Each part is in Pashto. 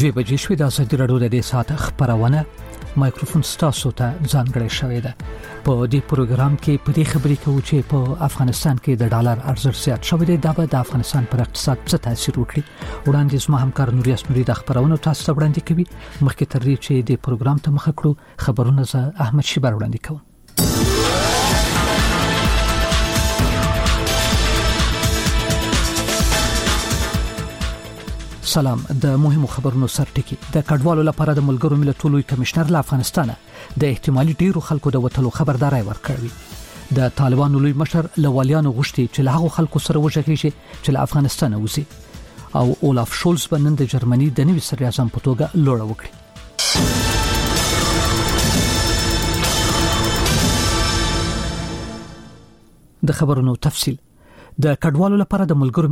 دوی بجې شوې د ازادي راډیو د دې ساعت خبرونه مایکروفون ستاسو ته ځانګړی شوی دی. په دې پروګرام کې په دې خبرې کوو چې په افغانستان کې د ډالر ارزښت زیات شوی دی. دا به د افغانستان پر اقتصاد څه تاثیر وکړي. وړاندې زما همکار نوري اسنوري د خبرونو تاسو ته وړاندې کوي. مخکې تر دې چې د پروګرام ته مخه کړو خبرونه زه احمد شیبر وړاندې کوم. سلام. د مهمو خبرونو سرټکی. د کډوالو لپاره د ملګرو ملتونو کمشنر له افغانستان د احتمالي ډیرو خلکو د وټلو خبرداري ورکړی. د طالبانو لوی مشر لوالیانو غوښتي چې له هغو خلکو سره وژغي شي چې له افغانستان وځي او اولاف شولز بنن د جرمني د نوي صدر اعظم په توګه لوړ وکړي. د خبرونو تفصیل. د کډوالو لپاره د ملګرو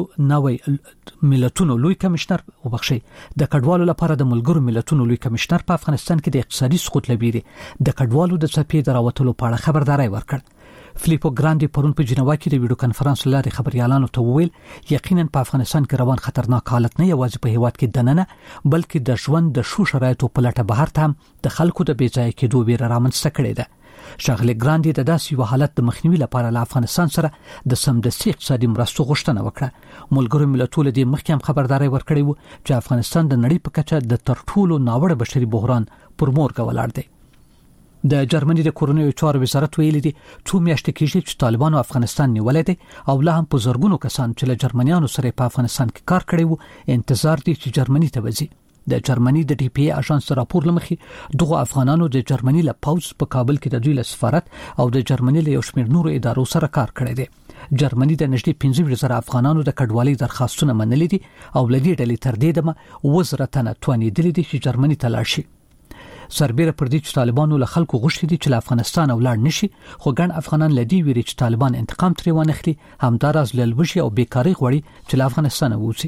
ملتونو لوی کمشنر د کډوالو لپاره د ملګرو ملتونو لوی کمشنر په افغانستان کې د اقتصادي سقوط لپاره د کډوالو د څپې دراوتلو په اړه خبرداري ورکړ. فلیپو ګراندي پرون په جنیوا کې د ویډیو کانفرنس لارې خبريالانو ته وویل یقینا په افغانستان کې روان خطرناک حالت نه یوازې په هیواد کې دننه بلکې د ژوند د شو شرایطو په لټه بهر ته د خلکو د بیځای کېدو ویره رامنځته کړې ده. شغله ګراندي د داسې یو حالت د مخنیوي لپاره له افغانستان سره د سمدستي اقتصادي مرستو غوښتنه وکړه. ملګرو ملتونو د مخکې هم خبرداري ورکړې و چې افغانستان د نړۍ په کچه د ترټولو ناوړه بشري بحران پر مورګه ولاړ دی. د جرمني د کورونیو چارو وزارت ویلي دی څو میاشتې کېږي چې طالبانو افغانستان نیولې دي او لا هم په زرګونو کسان چې له جرمنیانو سره په افغانستان کې کار کړی وو انتظار دي چې جرمني ته وځي. د جرمني د ډي پی ای اژانس راپور لمخې دغه افغانانو د جرمني له پاوز په کابل کې د دوی له سفارت او د جرمني له یو شمېر نورو ادارو سره کار کړی دی. جرمني د نږدې 15,000 افغانانو د کډوالۍ درخواستونه منلي دي او لدې ډلې تر دې دمه وزرتنه توانېدلې دي چې جرمني ته لاړ شي. سربېره پر دې چې طالبانو له خلکو غوښتي دي چې له افغانستان ولاړ نشي خو ګڼ افغانان لدی ویري چې طالبان انتقام ترې وانخلي همداراز لږه او بیکاری غوړي چې له افغانستان ووځي.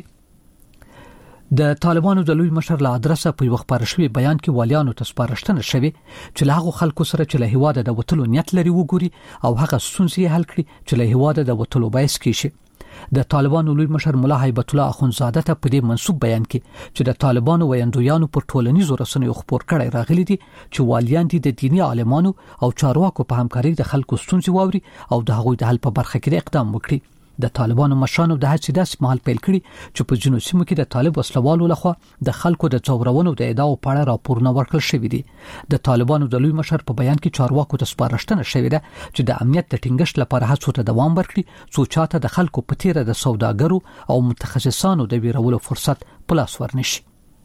د طالبانو د لوی مشر له ادرسه په یو خبر شوی بیان کې والیانو ته سپارښتنه شوی چې له هغو خلکو سره چې له هیواده د وټلو نیت لري وګوري او هغه ستونزې حل کړي چې له هیواده د وټلو باعث کیږي. د طالبانو لوی مشر مولا هیبت الله اخونزاده ته په دې منسوب بیان کې چې د طالبانو ویاندویانو پر ټولنیزو رسنیو خبر کړي راغلي دي چې والیان دي د دینی عالمانو او چارواکو په همکاري د خلکو ستونزې واوري او د هغوی د حل په برخه کې اقدام وکړي. د طالبانو مشرانو د هڅې داسې مهال پیل کړي چې په جنوب سیمو کې د طالب وسلوالو لخوا د خلکو د څورونو د ادعاو په اړه راپورونه ورکړل شوې دي. د طالبانو د لوی مشر په بیان کې چارواکو ته سپارښتنه شوې ده چې د امنیت د ټینګښت لپاره هڅو ته دوام ورکړي څو چاته د خلکو په تیره د سوداګرو او متخصصانو د ویرولو فرصت پلاس ورنشي.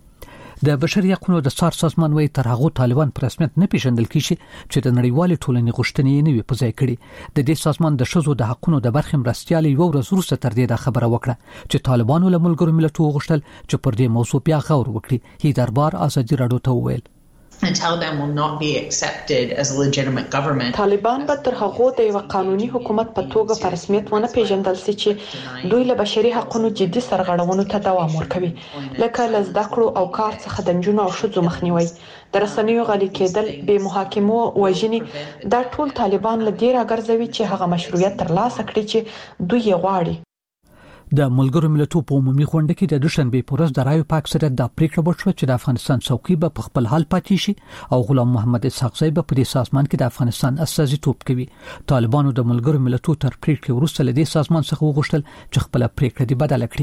د بشري حقوقو د څار سازمان وایي تر هغه طالبان په رسمیت نه پیژندل کیږي چې د نړیوال ټولنې غوښتنې نه وي په ځای کړي. د دې سازمان د شذو د حقوقو د برخې مرستيال یو ورځ وروسته تر دې د خبره وکړه چې طالبانو له ملګرو ملتونو غوښتل چې پر دې موضوع بیا غور وکړي. هی دربار ازادي راډیو ته وویل And Taliban will not be accepted as a legitimate government. طالبان به تر هغه د یو قانوني حکومت په توګه په رسمیت ونه پیژندل شي چې دوی له بشري حقوقو جدي سرغړونو ته دوام ورکوي لکه له زده کړو او کار څخه د نجونو او ښځو مخنیوي د رسنیو غلي کېدل به محاکمو وژنې دا ټول طالبان له دې راګرځوي چې هغه مشروعیت ترلاسه کړي چې دوی یې غواړي. د ملګرو ملتونو په عمومي غونډه کې د دوشنبه په ورځ د رایو په اکثریت د پریکړه وشوه چې د افغانستان څوکۍ به په خپل حال پاتې شي او غلام محمد اسحاق زی به په دې سازمان کې د افغانستان استازیتوب کوي. طالبانو د ملګرو ملتونو تر پریکړې وروسته له دې سازمان څخه وغوښتل چې خپل پریکړه دې بدله کړي.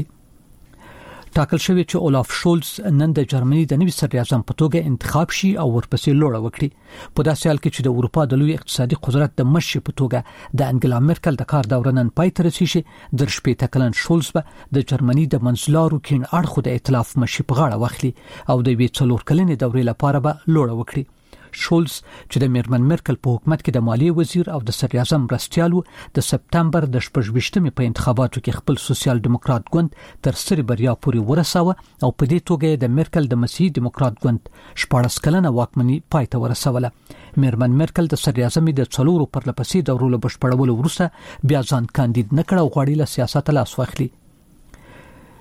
ټاکل شوی چې اولاف شولز نن د جرمني د نوي صدر اعظم په توګه انتخاب شي او ورپسې لوړ وکړي. په داسې حال کې چې د اروپا د لوی اقتصادي قدرت د مشر په توګه د انګلا مرکل د کار دوره نن پای ته رسیږي. د شپږ کلن شولز به د جرمني د منځلارو کین اړخو د ائتلاف مشر په غاړه واخلي او د 4 کلنې دورې لپاره به لوړ وکړي. شولز چې د میرمن مرکل په حکومت کې د مالیې وزیر او د صدر اعظم مرستیال د سپتمبر د 28مې په انتخاباتو کې خپل سوسیال دیموکرات ګوند تر سری بریا پورې ورساوه او په دې توګه د مرکل د مسیحي دیموکرات ګوند 14 کلنه واکمني پای ته ورسوله. میرمن مرکل د صدر اعظم د 4 پرلپسې دورو له بشپړولو وروسته بیا ځان کاندید نکړ او غواړي له سیاست لاس واخلي.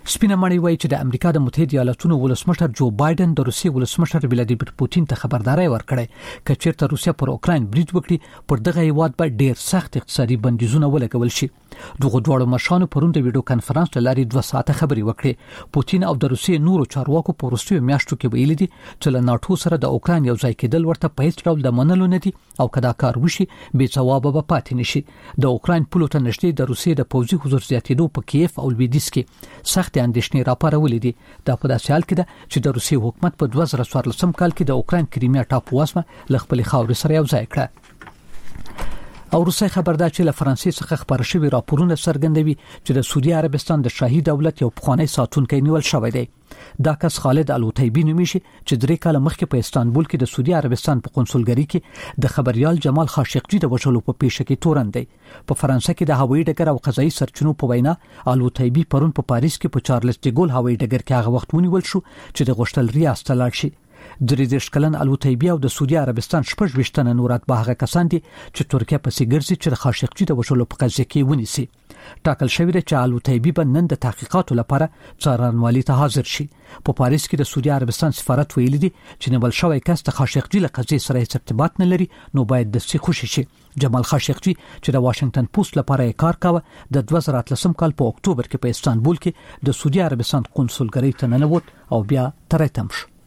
سپینه مړی وایي چې د امریکا د متحده ایالاتونو ولسمشر جو بایدن د روسیې ولسمشر ولادیمیر پوتین ته خبرداري ورکړې چې چیرته روسیا پر اوکراین برید وکړي پر دغه هیواد به ډیر سخت اقتصادي بندیزونه ولګول شي. دغه دواړو مشرانو پرون د ویډیو کانفرنس لاري 2 ساعته خبري وکړې. پوتین او د روسیې نورو چارواکو په وروستیو میاشتو کې ویلي دي چې له ناتو سره د اوکراین یو ځای کېدل ورته په هیڅ ډول د منلو نه دي او کدا کار وشي به ځواب به پاتې نشي. د اوکراین پولو ته نږدې د روسیې د پوځي حضور زیاتېدو په کیف او لویدیس کې سخت اندېښنې راپارولې دي. دا په داسې حال کې ده چې د روسیې حکومت په 2014 کال کې د اوکراین کریمیا ټاپو واسمه ل خپل خاورې سره یو ځای کړه. او روسي خبردار چې له فرانسې څخه خبر شوی راپورونه څرګندوي چې د سعودي عربستان د شاهي دولت یو پخوانی ساتونکی نیول شوی دی. دا کس خالد الوطیبی نومیږي چې 3 کال مخکې په استانبول کې د سعودي عربستان په قونسلګری کې د خبريال جمال خاشقجي د وژلو په پیښه کې تورن دی. په فرانسه کې د هوایي ډګر او قضایي سرچینو په وینا الوطیبی پرون په پاریس کې په چارلز ډي ګول هوایي ډګر کې هغه وخت ونیول شو چې د غشتل ریاست لاړ شي. درې کلن الوطیبی او د سعودي عربستان 28 نورات به هغه کسان دي چې ترکیه په سیګرزي چې خاشقجي د وژلو په قضیه کې ونیسي. ټاکل شوی دی چې الوطیبی به نن د تحقیقاتو لپاره څارنوالي ته حاضر شي. په پاریس کې د سعودي عربستان سفارت ویلي دی چې نیول شوی کس د خاشقجي له قضیې سره هیڅ ارتباط نه لري نو باید د سې خوشي شي. جمال خاشقجي چې د واشنگټن پوسټ لپاره کار کاوه د 2013 کال په اکتوبر کې په استانبول کې د سعودي عربستان قونسلګری ته ننوت او بیا ترتم شو.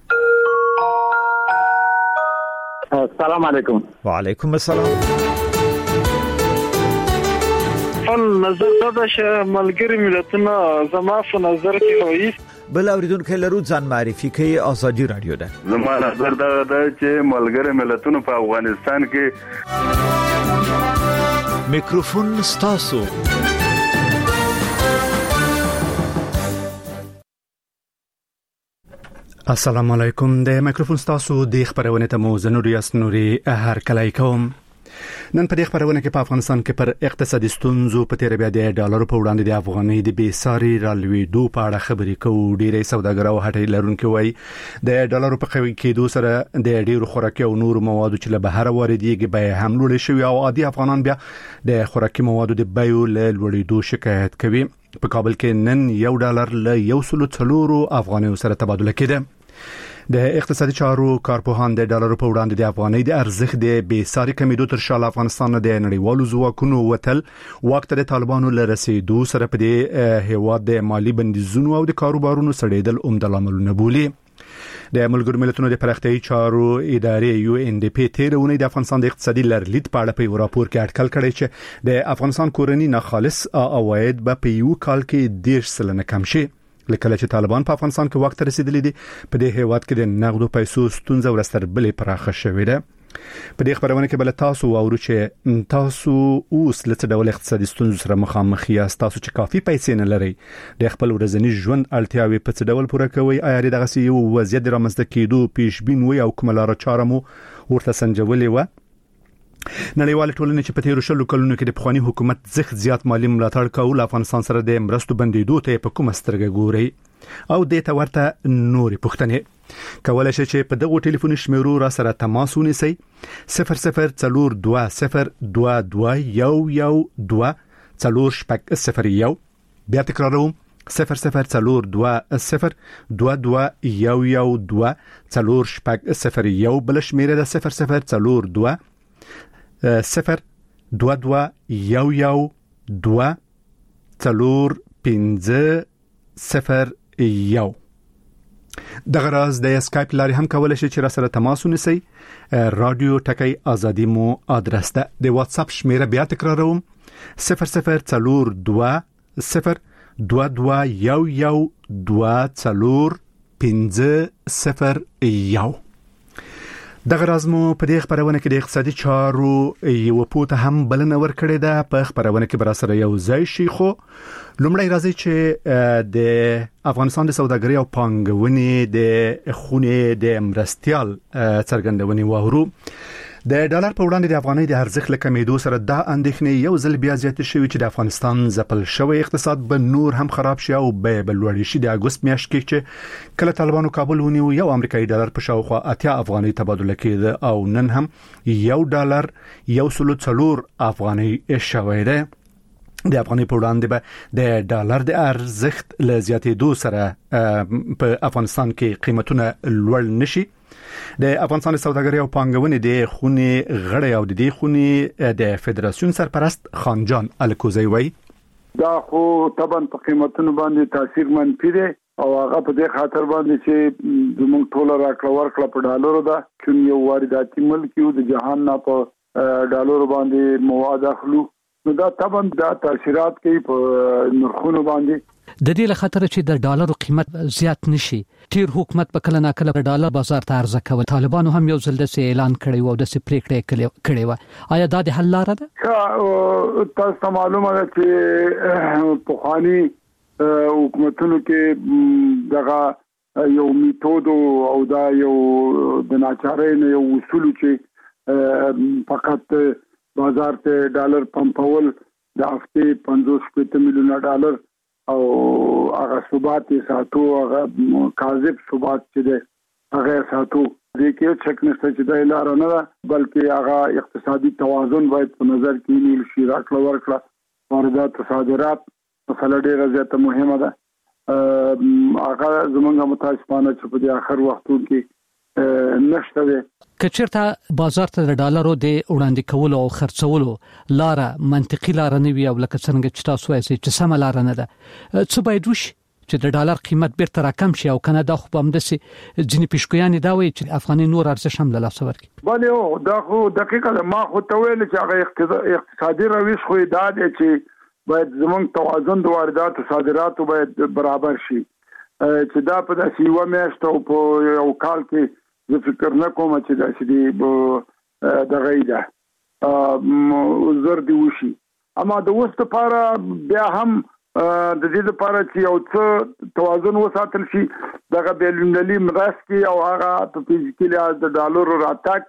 السلام علیکم. وعلیکم السلام. نظر دا چې ملګری ملتونه زما په نظر کې وایي بل اوریدونکو لرو ځان معرفي کوي ازادي رادیو ده. زما نظر دا چې ملګری ملتونه په افغانستان کې میکروفون ستاسو. السلام علیکم. د میکروفون ستاسو د خبرونه ته مو زنوري اسنوري هر کله کوم. نن په دې خبرونه کې په افغانستان کې پر اقتصادي ستونزو په تیر بیا د ډالرو په وړاندې د افغانۍ د بیساري رالوېدو په اړه خبرې کوو. ډېری سوداګر او هټۍ لرونکي وایي د ډالرو په قوي کېدو سره د ډېرو خوراکي او نورو موادو چې له بهر واردېږي بیې هم لوړې شوې او عادي افغانان بیا د خوراکي موادو د بیو له لوړېدو شکایت کوي. په کابل کې نن $1 له 104 افغانیو سره تبادله کېده. د اقتصادي چارو کارپوهان د ډالرو په وړاندې د افغانۍ د ارزښت د بیساري کمیدو تر شا افغانستان د نړیوالو ځواکونو وتل وخت د طالبانو له رسیدو سره په دې هیواد د مالی بندیزونو او د کاروبارونو سړېدل عمده لاملونه بولي. د ملګرو ملتونو د پراختیایي چارو ادارې UNDP تیرونه د افغانستان د اقتصادي لرلید په اړه په راپور کې اټکل کړی چې د افغانستان کورنی ناخالص عواید به په یو کال کې 10% کم شي. لکه چې طالبان په افغانستان کې وخت رسیدلی دي په دې هیواد کې د نقدو پیسو ستونزه ورستربلې پراخه شوې ده. په دې خبرونه کې بل تاسو اورو چې تاسو اوس لته ډول اقتصادي ستونزو سره مخامخ یاست. تاسو چې کافي پیسې نه لري د خپل ورځنی ژوند اړتیاوې په څه ډول پوره کوي. آیا دغه یو وضعیت رامنځته کېدو پیش بین وي او کومه لار چاره مو ورته سنجولې و؟ نړیوال ټولنې چې په تیرو شلو کلونو کې د پخوانی حکومت زخ زیات مالی ملاتړ کول افغانستان سره د مرستو بندیدو ته په کومه سترګه ګوري او د ته ورته نورې پوښتنې کولای شي چې په دغه ټلیفوني شمیرو را سره تماس ونیسئ 0042011240. بیا تکراروم 00421240 بل شمیره ده 0042 022124050. دغه راز د اسکایپ لاري هم کولای شئ چې را سره تماس ونیسئ. رادیو ټکی ازادي مو ادرس ده. د واتس اپ شمیره بیا تکراروم 0042124050. دغه راز مو په دې خبرونه کې د اقتصادي چارو یو پوته هم بلنه ورکړې ده. په خبرونه کې بر سره یو ځای شي خو لومړی راځي چې د افغانستان د سوداګرۍ او پانګونې د خونې د مرستيال څرګندونې وورو. د ډالر په وړاندې د افغانۍ د ارزښت له کمیدو سره دا اندېښنې یو ځل بیا زیات شوې چې د افغانستان ځپل شوی اقتصاد به نور هم خراب شي او به بلوړ شي. د اگست میاشت کې چې کله طالبانو کابل ونیو یو امریکایي ډالر په شاوخوا 80 افغانۍ تبادله کېده او نن هم $1 104 افغانۍ شوی دی. د افغاني په وړاندې به د ډالر د ارزښت له زیاتېدو سره په افغانستان کې قیمتونه لوړ نشي. د افغانستان سوداګرۍ او پانګونې د خونې غړی او د دې خونې د فدراسیون سرپرست خانجان الکوزی وایي دا خو طبعا په قیمتونو باندې تاثیر منفي دی او هغه په دې خاطر باندې چې زموږ ټول راکړه ورکړه په ډالرو ده چې یو وارداتي ملک یو د جهان نه په ډالرو باندې مواد اخلو نو دا طبعا دا تاثیرات کوي په نرخونو باندې. د دې له خاطر چې د ډالرو قیمت زیات نشي تیر حکومت په کله ناکله د ډالر بازار ته عرضه کوي. طالبانو هم یو ځل د اعلان کړی و او د پریکړې کړې و. آیا دا د حل لاره ده؟ تاسو معلومه ده چې په خواني حکومتونو کې دغه یو میتود او دا یو د ناچارۍ نه یو اصول چې فقط بازار ته ډالر پمپول د هفته 50 میلیون ډالر او هغه ثبات ساتو هغه کاذب ثبات چې ده هغه ساتو دې کې چک نشته چې دا لار نه ده بلکې هغه اقتصادي توازن باید په نظر کې نیول شي. راکړه ورکړه واردات صادرات مسله ډیره زیاته مهمه ده. هغه زمونږه متاسفانه چې په دې اخر وختو کې نشته ده. کچرته بازار ته د ډالرو د وړاندې کولو او خرڅولو لار منطقي لار نه وي او لکه څنګه چې تاسو وایي چې سم لار نه ده څه باید وشي چې د ډالر قیمت بیرته راکم شي او کنه دا خو به همدسي ځینې پیشګویان دا وایي چې افغاني نور ارزښت هم له لاسه ورکړي. بله دا خو دقیقه ما خو ته ویل چې هغه اقتصادي روش خو دا دی چې باید زمونږ توازن د واردات او صادراتو باید برابر شي چې دا په داسې یو میاشت او په یو کال کې زه فکر نه کوم چې دا چې د غیده زر دی وشي. اما د وست لپاره بیا هم د دې لپاره چې یو څه توازن وساتل شي دغه بیلونلي مرستې او هغه په فزیکي لحاظ د ډالرو راتګ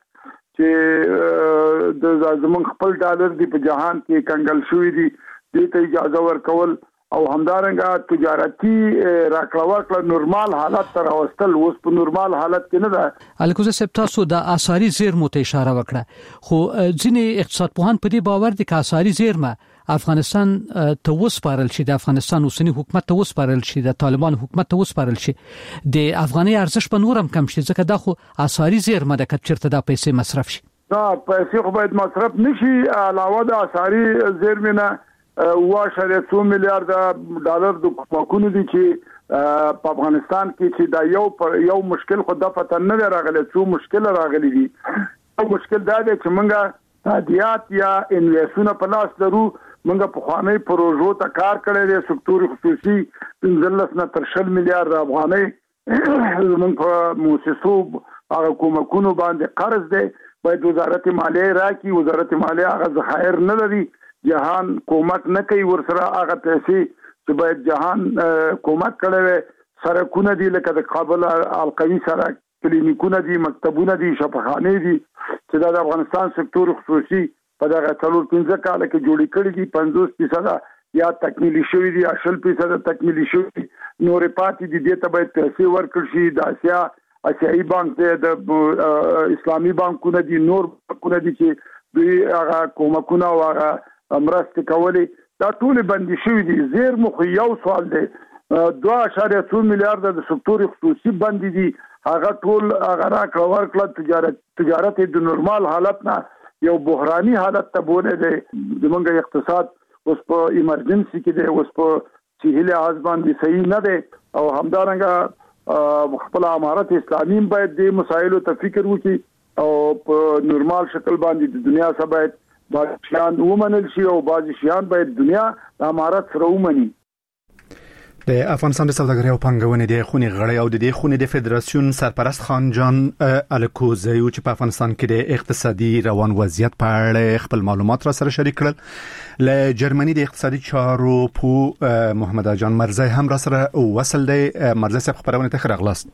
چې د زمونږ خپل ډالر دی په جهان کې کنګل شوی دی دې ته اجازه ورکول او همدارنګه تجارتي راکړه ورکړه نورمال حالت تر اوستل اوس په نورمال حالت کې نه ده. الکوزه سپتاسو د آثاري زیرمو ته اشاره وکړه خو ځینې اقتصاد پوهان په دې باور دي چې آثاري زیرمه افغانستان ته وسپارل شي د افغانستان اوسنی حکومت ته وسپارل شي د طالبان حکومت ته وسپارل شي د افغاني ارزښت په نورم کم شي ځکه دا خو آثاري زیرمه د کچرته د پیسې مصرف شي. دا پیسې خو باید مصرف نشي علاوه د آثاري زیرمه 1.2 میلیارډ ډالر د کومکونو دي چې په افغانستان کې چې دا یو مشکل خو د پته نه راغلی څو مشکل راغلي دي. یو مشکل دا دی چې موږ تادیات یا انویسونه په لاس لرو موږ په خواني پروژو ته کار کړی دی سکتور خصوصي 15 نه تر 20 میلیارډ افغانۍ موږ په موسسو هغه کومکونو باندې قرض دی باید وزارت مالیه راکړي. وزارت مالیه هغه ذخایر نه لري جهان کومک نه کوي ورسره هغه پیسې چې باید جهان کومک کړي سرکونه دي لکه د کابل القوي سره کلینیکونه دي مکتبونه دي شفاخانه دي چې د افغانستان سکتور خصوصي په دغه 15 کال کې جوړی کړی دي 50% یا تکمیلی شوی دي 80% تکمیلی شوی نور پاتې دي دته باید پیسې ورکړ شي د آسیایي بانک د اسلامي بانکونه دي نور بانکونه دي چې دوی هغه کومکونه او هغه مرسته کولی دا ټول بندي شوی دي. زیر مخ یو سوال دی 2.2 میلیارډ د سکتور خصوصي بندي دي هغه ټول هغه راکړه ورکړه تجارت د نورمال حالت نه یو بحراني حالت ته بوله دي. زمونږ اقتصاد اوس په ایمرجنسي کې دی اوس په سهیل لحاظ باندې صحیح نه دی او همدارنګه خپل امارت اسلامي باید د مسایلو ته فکر وکړي او په نورمال شکل باندې د دنیا سره باید شیان ومنل شي او بعض شیان باید دنیا د امارت سره ومني. د افغانستان د سوداګرۍ او پانګونې د خونې غړی او د دې خونې د فدراسیون سرپرست خانجان الکوزی چې په افغانستان کې د اقتصادي روان وضعیت په اړه خپل معلومات را سره شریک کړل. له جرمني د اقتصادي چارو په محمد جان مرزي هم را سره وصل دی. مرزي صاحب خبرونه ته راغلاست.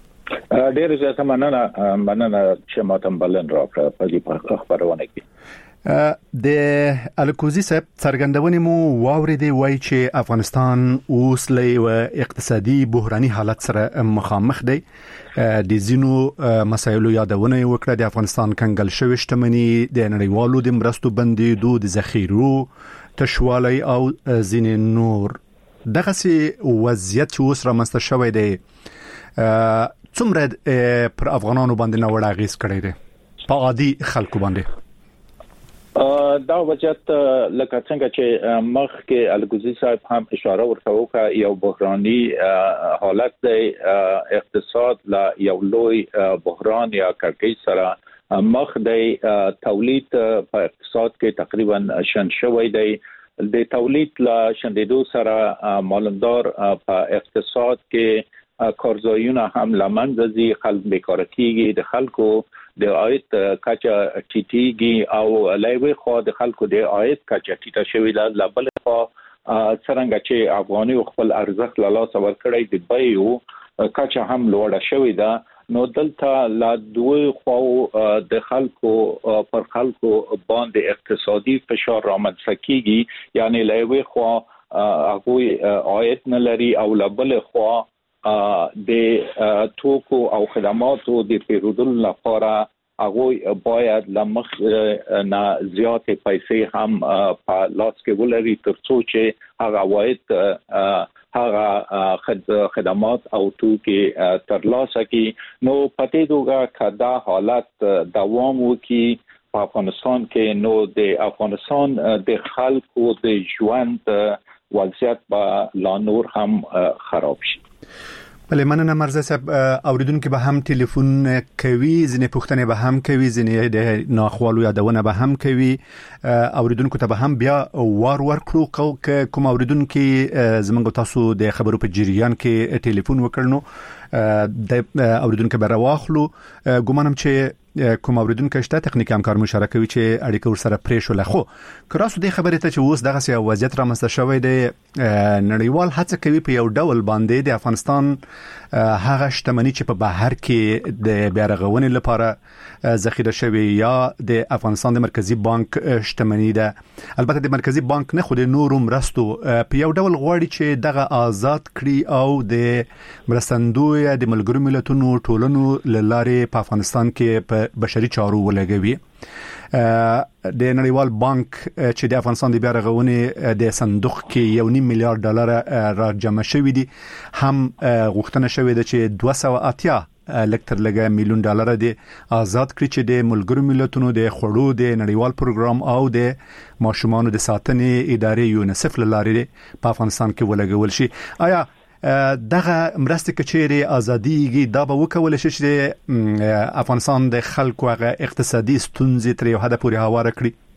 ډېر زیاته مننه چې ماته بلن راکړه په دې خبرونه کې. د الکوزي صاحب څرګندونې مو واوریدې وای چې افغانستان اوس له اقتصادي بحراني حالت سره مخامخ دی د زینو مسایلو یادونه وکړه د افغانستان کنګل شوی شتمنۍ د نړیوالو د مرستو بندیدو د ذخیرو تشوالي او زین نور دغه سي وضعیت چې اوس رامنځته شوی دی څومره پر افغانانو باندې نوړ اغیز کړی دی په عادي خلکو باندې دا وضعیت لکه څنګه چې مخ کې الګوزي صاحب هم اشاره ورته وکړه یو بحراني حالت دی اقتصاد لا یو لوی بحران یا کړکۍ سره مخ دی تولید په اقتصاد کې تقریبا شن شوی دی د تولید لا شندېدو سره مالندار په اقتصاد کې کارځایونه هم لمنځه ځي خلک بیکاره کیږي د خلکو د عاید کچا ټیټیږي او لایوي خو د خلکو د عاید کچا ټیټه شوې ده لبل خو څنګه چې افغاني خپل ارزښت له لاس ورکړی د بیو کچا هم لوړه شوې ده نو دلته لا دوی خو د خلکو پر خلکو باندې اقتصادي فشار رامنځته کیږي یعنی لایوي خو هغه عاید نه لري او لبل خو د توکو او خدماتو د پیرودلو لپاره هغه باید لمخ نه زیات پیسې هم په لاس کې ولري ترڅو چې هغه عواید هغه خدمات او توکي ترلاسه کړي نو پته دوګه کدا حالت دوام وکړي په افغانستان کې نو د افغانستان د خلکو د ژوند وضعیت به لا نور هم خراب شي بله مننه مرزا صاحب اوریدونکو به هم ټلیفون کوي ځنې پوښتنه به هم کوي ځنې د ناخوالو یادونه به هم کوي اوریدونکو ته به هم بیا ورکړو کوم اوریدونکو زمونږ تاسو د خبرو په جریان کې ټلیفون وکړنو د اوریدونکو به راواخلو ګومانم چې کوم اوریدونکو شته تخنیکی همکار مشارکت کوي چې اړیکه ور سره پرې شو لخوا کراسو د خبرې ته چې اوس دغه سیاسي وضعیت رامنځته شوی دی نړیوال هڅه کوي په یو ډول باندې د افغانستان هغه شتمنۍ چې په بهر کې د بیارغونې لپاره ذخیره شوی یا د افغانستان د مرکزی بانک شتمنۍ ده البته د مرکزی بانک نه خو د نورو مرستو په یو ډول غواړي چې دغه آزاد کړي او د مرستندوی د ملګرو ملتونو ټولنو لاره په افغانستان کې په بشري چارو ولګوي د نړیوال بانک چې د افغانستان د بیارغونې د صندوق کې 1.5 میلیارډ ډالر را جمع شوی دي هم غوښتنه شوې ده چې 280 لکتر لګا میلیون ډالر دي آزاد کړي چې د ملګرو ملتونو د خړو د نړیوال پروګرام او د ماشومانو د ساتنې ادارې یونیسف لاره په افغانستان کې ولګول شي آیا دغه مرستې کچېری ازاديږي دا به وکول شي چې افغانستان د خلکو هغه اقتصادي ستونزې تر یو حد پورې هواره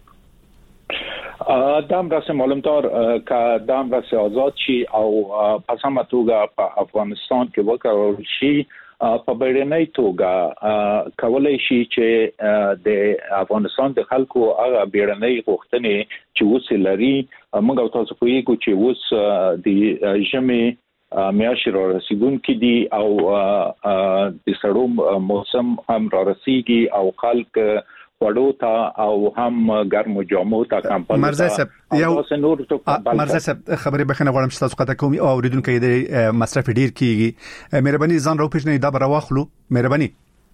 کړي دام راسه معلومدار که دام راسه آزاد شي او پس هم توګه په افغانستان کې وکړل شي په بیرنۍ توګه کولای شي چې د افغانستان د خلکو هغه بیرنۍ غوښتنې چې وسه لري موږ تاسو کوی چې وس د ژمي میاشت را رسیدون کې دي او د سړو موسم هم را رسیږي او خلک وړو ته او هم ګرمو جامو ته کمپل مرزا صاحب یو مرزا صاحب خبرې بخنه غواړم چې تاسو قطع کوم او اوریدونکو د مصرف ډیر کیږي مهرباني ځان راو پېژنې دا براواخلو مهرباني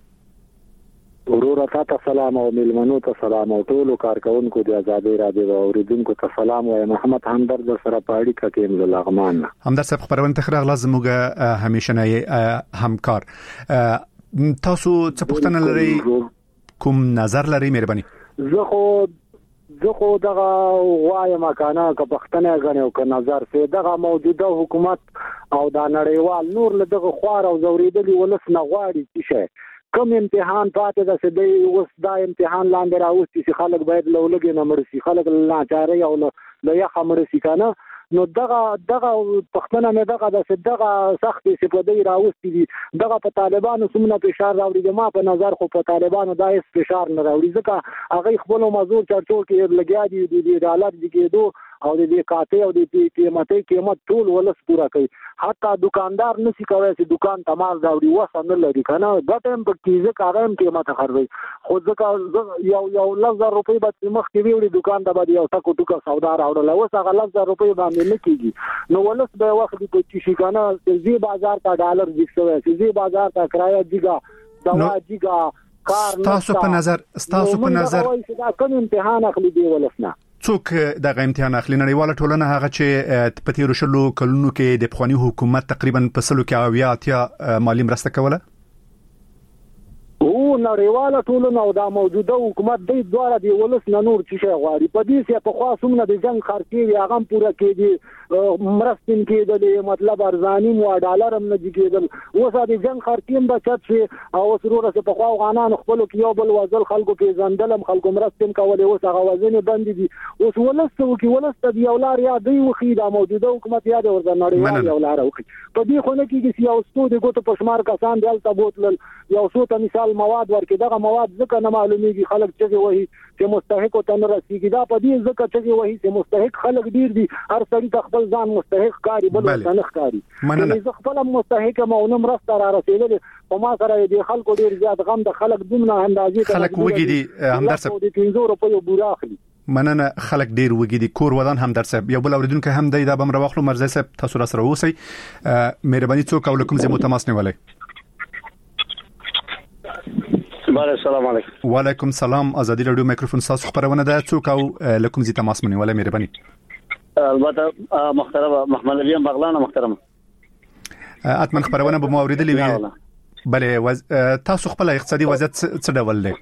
ورور ته سلام او ملمنو ته سلام او ټول کارکونکو د آزادۍ رادیو اوریدونکو ته سلام وایم محمد همدرد سره پاړی کتیم له لغمان همدرد صاحب خبرونه تخراغ لازم موږ همیشه نه همکار تاسو څه پوښتنه لرئ کوم نظر لرئ مهرباني زه خو دغه وایم کنه که پښتنه غنیو که نظر سي دغه موجوده حکومت او د نړیوال نور له دغه خوار او زوریدلی ولس نه غواړي چې کوم امتحان پاتې ده چې د اوس دا امتحان لاندې راوستي چې خلک باید لولګي نه مرسي خلک نه چاري او له یخ مرسي کنه نو دغه پښتنه نه دغه د دغه سختي صفدي راوستي دي دغه په طالبانو سمونه فشار راوړي ما په نظر خو په طالبانو دا هیڅ فشار نه راوړي ځکه هغه خپل مزور چرچو کې لګیا دي د عدالت دي کېدو او د دې کاته او د قیمت ټول ولس پورا کوي. حتی دکاندار نشي کولای چې دکان تمام راوړي وسه نه لري کنه ګټم په کیزه کارم قیمت خرڅوي خو ځکه یو لږ روپۍ به مخ کې ویوړي دکان ته به یو ټکو ټکو سودا راوړل اوس هغه لږ روپۍ باندې نه کیږي نو ولس به وخت کې شي کنه چې بازار ته ډالر ځکسوي چې بازار ته کرایه دیګه دوا دیګه کار ستاسو په نظر دا کوم امتحان اخلي دی ولسنه څوک دغه امتحان اخلي نړیواله ټولنه هغه چې په تیر شلو کلونو کې د افغاني حکومت تقریبا په سلو کې 80 مالی مرسته کوله او نړیواله ټولنه او د موجوده حکومت د دواره دی ولس نه نور څه غواړي په دې چې په خاصونه د جنگ خرچي هغه پوره کېږي مرستین کېدل مطلب ارزانی مو ډالر هم نه کېدل اوس د جنگ خرچي بچت شي او سرور څخه په خوا غانان خپل کې یو بل وزل خلکو کې ځندلم خلکو مرستین کول اوس هغه وزن بند دي اوس ولس ته دی ولار یا دی وخی د موجوده حکومت یا د ورځنړیوال ولار وخی په دې خونه کې چې یو ستو د ګوتو پښمار کسان دلته بوتل یو څو ته مثال مواد ورکې دغه مواد ځکه نه معلومیږي خلک چې وایي چې مستحق او تن رسیږي دا په دې ځکه چې وایي چې مستحق خلک ډیر دي هر څړي خپل ځان مستحق کاری بل ځان ښکاری زه خپل مستحق ما ونم راسته را رسیدل په ما سره د خلکو ډیر زیات غم د خلک دومره اندازې خلک وګي دي همدرد صاحب د 300 روپیو بورا اخلي مننه خلک ډیر وګي دي کور ودان همدرد صاحب یو بل اوریدونکو هم د بم راوخلو مرزي صاحب تاسو را سره اوسئ مهرباني څوک او کوم زمو تماس نیولای السلام علیکم وعلیکم السلام ازادي رادیو میکروفون تاسو خبرونه ده څوک او لکم زی تماس منی ولا مهرباني البته محترم محمد علي بغلان محترم اتمن خبرونه به موریدلی وی بله تاسو خپل اقتصادي وضعیت څه ډول دی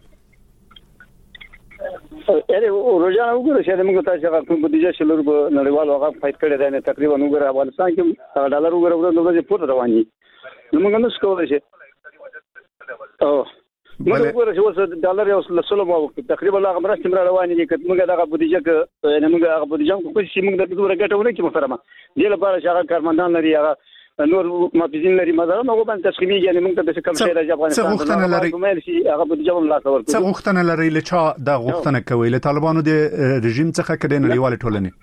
اره روزانه وګورئ چې موږ تاسو هغه بودیجه شلور نړیوال هغه فایټ کړی دی تقریبا وګورئ افغانستان کې ډالر وګورئ نو د پورته روان دي نو موږ نه سکولای شي او موږ وګورئ چې اوس ډالر یو لسلو مو تقریبا هغه مرستې مر روان دي چې موږ دغه بودیجه کې یعنی موږ هغه بودیجه کو چې موږ د دوه ګټونه کې محترمه دې لپاره چې هغه کارمندان لري هغه نور مافیزین لري مزه نو باندې تشخیصي یعنی موږ ته څه کم شي راځي افغانستان هغه بودیجه هم لا څور څه غوښتنه لري لچا د غوښتنه کوي له طالبانو د رژیم څخه کډې نړیوال ټولنې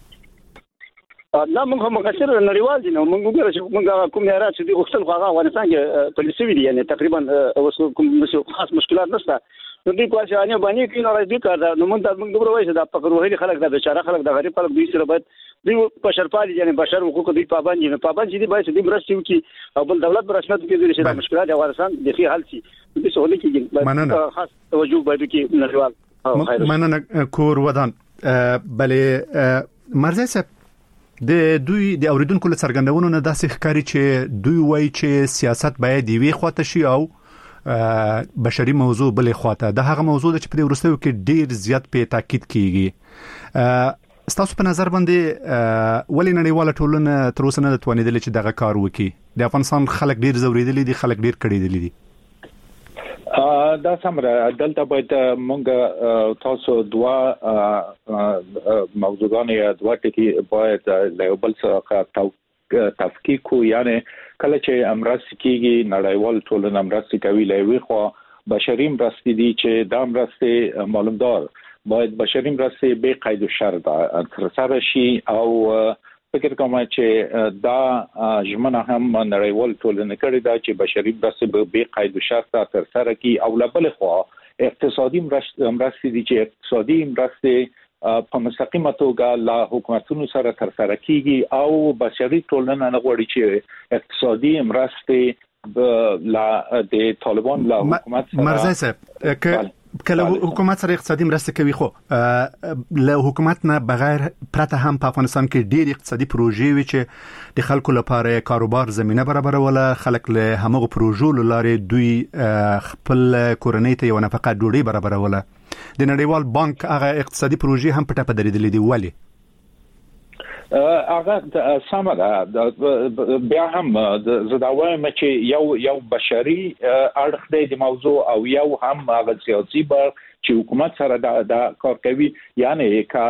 دا موږ هم مقصر نړیوال دي نو موږ وګورئ چې موږ کوم یاره چې د غوښتل خو هغه افغانستان کې پولیسي وی دي یعنی تقریبا اوس کوم خاص مشکلات نشته نو دوی په ځانې باندې کې نه راځي کار دا نو موږ دوی وایي چې د فقر وهلي خلک د بیچاره خلک د غریب خلک دوی سره باید دوی بشرپالي یعنی بشر حقوق دوی پابند دي پابند دي باید دوی مرستې وکړي او بل دولت برښنت کې چې د مشکلات افغانستان د خي حل شي دوی سهولت کېږي خاص توجه باید کې نړیوال مننه کور ودان بلې مرزي صاحب د دوی د اوریدونکو له څرګندونو نه داسې ښکاري چې دوی وایي چې سیاست باید دی وی خواته شي او بشري موضوع بلې خواته د هغه موضوع چې په ورستیو کې ډیر زیات په تاکید کیږي ستاسو په نظر باندې ولې نړیواله ټولنه تر اوسه نه توانیدل چې دغه کار وکړي د افغانستان خلک ډیر زوریدلي دي خلک ډیر کړي دي دا سمره دلته باید مونږ تاسو دوا موضوعان یا دوا ټکی باید له بل څخه تفکیک کو یعنی کله چې امرست کیږي نړیوال ټولنه امرست کوي لوي خو بشري مرستې دي چې دا مرستې معلومدار باید بشري مرستې به قید و شرط تر سره شي او فکر کوم چې دا ژمنه هم نړیوال ټولنه کړې ده چې بشري مرستې به قید و شرط تر سره کی او بل خو اقتصادي مرستې دي چې اقتصادي مرستې په مستقیمه توګه لا حکومتونو سره تر سره کیږي او بشري ټولنه نه غواړي چې اقتصادي مرستې لا د طالبان لا حکومت سره مرزي صاحب کله حکومت سره اقتصادي مرسته کوي خو له حکومت نه بغیر پرته هم په افغانستان کې ډېر اقتصادي پروژې وي چې د خلکو لپاره کاروبار زمينه برابروله خلک له همغه پروژو لاره دوی خپل کورنۍ ته یو نفقه ډوډۍ برابروله د نړیوال بانک هغه اقتصادي پروژې هم پټه پدریدلې دی ولی هغه سمره بیا هم زداوایم چې یو بشري اړخ دی د موضوع او یو هم هغه سیاسي بر چې حکومت سره دا کار کوي یعنی کا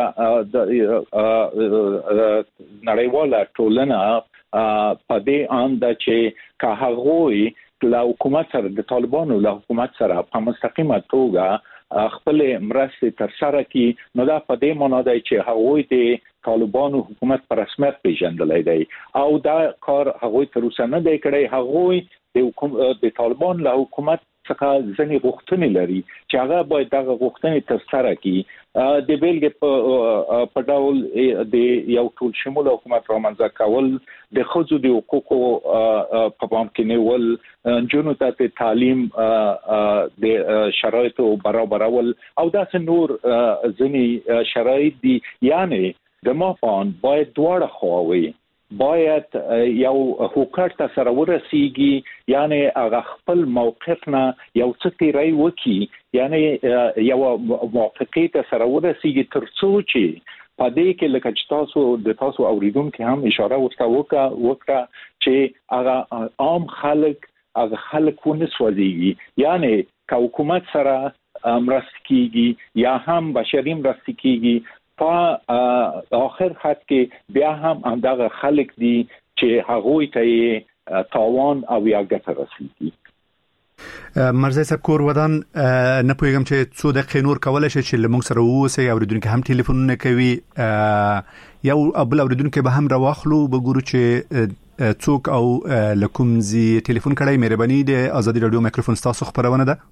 نړیواله ټولنه په دې اند چې کا هغوی له حکومت سره د طالبانو له حکومت سره په مستقیمه توګه خپل مرستې تر سره کړي نو دا په دې معنی دی چې هغوی د طالبانو حکومت پر رسمیت پیژندلای دی او دا کار هغوی تر اوسه نه دی کړی. هغوی د طالبان له حکومت څخه ځنې غوښتنې لري چې هغه باید دغه غوښتنې تر سره کړي. د بیلګې په ډول د یو ټول شمول حکومت رامنځته کول، د ښځو د حقوقو په پام کې نیول، نجونو ته تعلیم د شرایطو برابرول او داسې نور ځینې شرایط دي. یعنی د مافان باید دواړه خواوې باید یو حکومت ته سره ورسیږي، یعنی هغه خپل موقف نه یو څه تیری وکي، یعنی یو موافقه ته سره ورسیږي ترڅو چې په دې کې لکه چې تاسو اوریدونکو هم اشاره وکړه چې هغه عام خلک ونه سوځيږي. یعنی که حکومت سره مرسته کیږي یا هم بشري مرسته کیږي په آخر خط کې بیا هم دغه خلک دي چې هغوی ته تاوان او یا ګټه رسیږي. مرزي صاحب کور ودان نه پوهیږم چې څو دقیقې نور کولای شي چې لمونږ سره ووسي اوریدونکو هم ټلیفونونه کوي یو ابل اوریدونکو به هم راوخلو وګورو چې څوک او لکومزي ټلیفون کړای مهرباني د ازادي رادیو میکروفون تاسو خبرونه ده.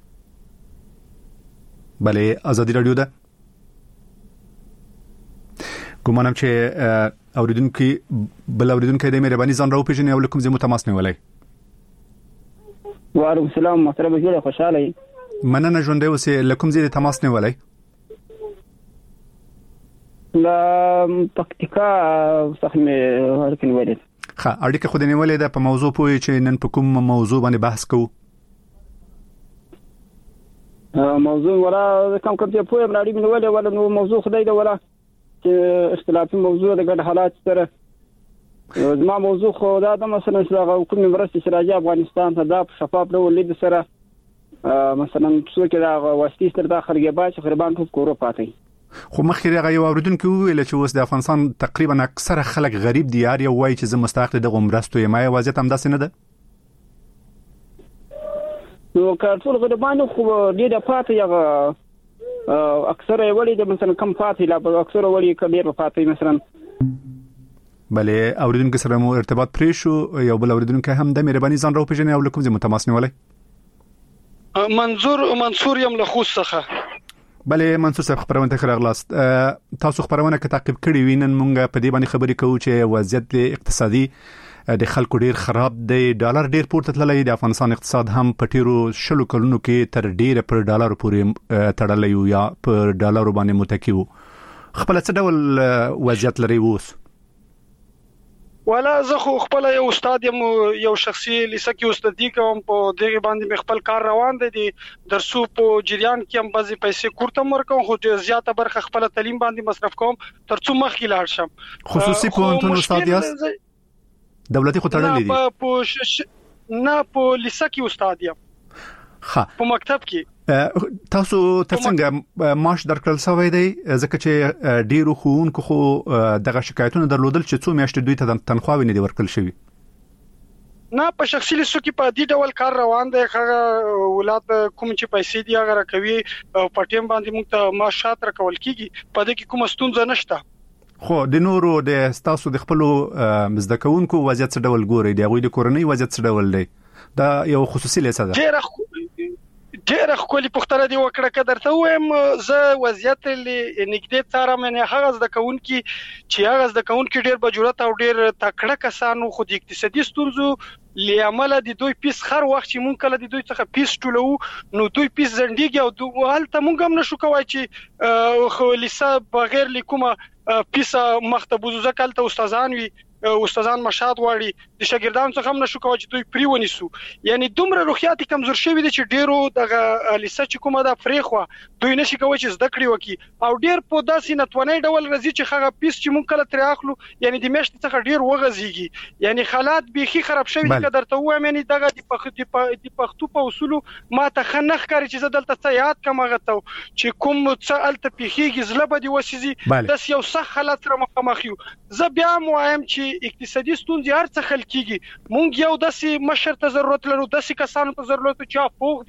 بله ازادي رادیو ده. ګومانم چې اوریدونکو بل اوریدونکو د مهرباني ځان راو پیژنې او لکم زمو تماس نیولای. وعلیکم السلام محترم جوړه خوشاله مننه ژوندې اوسې لکم زی د تماس نیولای. لا پکتیکا څخه مې ورکه نیولې. ښه اړیکه خو دې نیولې ده په موضوع پوي چې نن په کوم موضوع باندې بحث کوو؟ موضوع ولا کم ته پوي بلادي نیولې ولا نو موضوع خدای دا ولا اختلافي موضوع د ګډ حالات سره زما موضوع خو دا د مثلا چې حکومت مرستې چې افغانستان ته د شفاف ډول لید سره مثلا څوک دا واسطي سره د خرګبا چې خربان ټوب کورو پاتې خو مخکې هغه یو اوریدونکو ویل چې اوس د افغانستان تقریبا اکثره خلک غریب دي یار یو وای چې زه مستحق د مرستو یم وضعیت هم داسې نه ده. نو کارټول غریبانو خو ډېر پاتې یغه اکثره وړي د مثلا کم پاتې لا اکثره وړي کډیر پاتې مثلا. بله اوریدونکو سره مو ارتباط پرې شو یو بل اوریدونکو هم د مهرباني ځان راو پیژنې او لکم زمو تماس نیولای. منصور یم له خوست څخه. بله منصور صاحب خبرونه ته راغلاست. تاسو خبرونه کې تعقیب کړی وینن مونږ په دې باندې خبرې کوو چې وضعیت اقتصادي د خلکو ډیر خراب دی، ډالر ډیر پورته تللی، د افغانستان اقتصاد هم په تیرو 10 کلونو کې تر ډیره پر ډالر پورې تړلی یا پر ډالر باندې متکی وو. خپل څه ډول وضعیت لري اوس؟ ولا زه خو خپل یو استاد یم، یو شخصي لیسه کې استادي کوم، په دغه باندې خپل کار روان دی. درسو په جریان کې هم بعضی پیسې کورته مرکم، خو زیاته برخه خپل تعلیم باندې مصرف کوم ترڅو مخکې لاړ شم. خصوصي پوهنتون استاد یاست؟ دولتي خو تړلې دي؟ نه په لیسه کې استاد یم. ښه په مکتب کې تاسو ترڅنګ معاش درکړل شوی دی؟ ځکه چې ډیرو ښوونکو خو دغه شکایتونه درلودل چې څو میاشتې دوی ته تنخواوې نه دي ورکړل شوی. نه په شخصي لیسو کې په دې ډول کار روان دی. هغه ولادت کوم چې پیسې دی هغه راکوي او په ټیم باندې موږ ته معاشات راکول کیږي، په دې کې کوم ستونزه نشته. خو د نورو د تاسو د خپل مزد کوونکو وضعیت څه ډول ګوري؟ د غوي د کورنۍ وضعیت څه ډول دی؟ دا یو خصوصي لیسه ده. ډېر خولي پختره دی وکړه کدر ته وایم زه وضعیت نګدې څارم. نه هغه د کونکي چې هغه د کونکي ډېر بجورت او ډېر تکړه کسانو خو د اقتصادي ستونزو لیامل د دوی پیس خر وخت چې مونږ کله د دوی څخه پیس ټولو نو دوی پیس زندګي او هلته مونږ هم نشو کوای چې خو لیسه بغیر لیکومه پیسه مختبوزو زکل ته استادان مشاد واړي د شاګردانو څخه هم نشو کوای چې دوی پریونی سو. یعنی دومره روحیاتي کمزور شوی دي چې ډیرو دغه لیسه چې کومه د فریخوا دوی نشي کوای چې زده کړی وکي او ډیر په داسې نتونی ډول راځي چې هغه پیس چې مونږ کله تر اخلو یعنی د میاشتې څخه ډیر وغځيږي. یعنی حالات بيخي خراب شوی دي کدر ته وایم. یعنی دغه د پښتو په اصول ما ته خنخ کاری چې زدلته څه یاد کما غته چې کوم څه الته پیخيږي زلبه دی وسیزي داس یو صح حالت سره مخامخ یو. زه بیا وایم چې اقتصادي ستونزې هر څه خل کیږي. مونږ یو داسې مشر ته ضرورت لرو، داسې کسانو ته ضرورت چې افوغ دي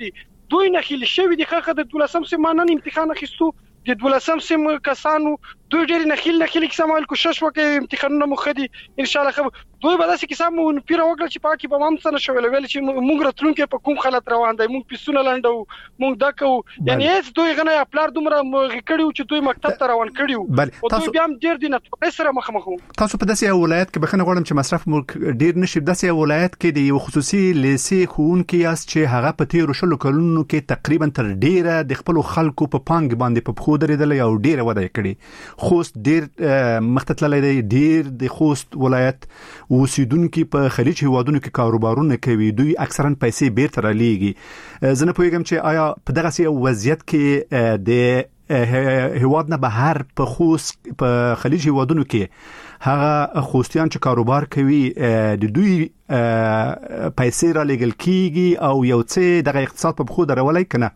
دوی نخیل شوی دي خخه د 12 سیمانه امتحان اخیستو د 12 سیم کسانو دوی ډېر نخیل کسمال کوشش وکړي امتحانونه مخدي ان شاء الله دوی به داسې کسان مون پیر وکړي چې پاکي به مام څنګه شویل ویل چې موږ راتلونکي په کوم حالت روان دي موږ پیسونه لاندو موږ دکو یعنی هیڅ دوی غنه خپل دومره غکړیو چې دوی مکتب ته روان کړیو او دوی بیا هم ډېر دي نه سره مخ تاسو په داسې ولایت کې بخنه غواړم چې مصرف ملک ډېر نشي داسې ولایت کې د یو خصوصي لیسي خونکي اس چې هغه په تیر شلو کلونو کې تقریبا تر ډیره د خپل خلکو په پانګ باندې په خو درېدل او ډیره وده کړي خوست ډیر مختتللی دی ډیر د خوست ولایت اوسیدونکو په خلیج هیوادونو کې کاروبارونه کوي دوی اکثرا پیسې بیرته را لیږي زه پوهیږم چې آیا په دغه سي وضعیت کې د هیواد نه بهر په خوست په خلیج هیوادونو کې هغه خوستیان چې کاروبار کوي د دوی پیسې را لګل کیږي او یو څه د اقتصاد په خو درولای کنه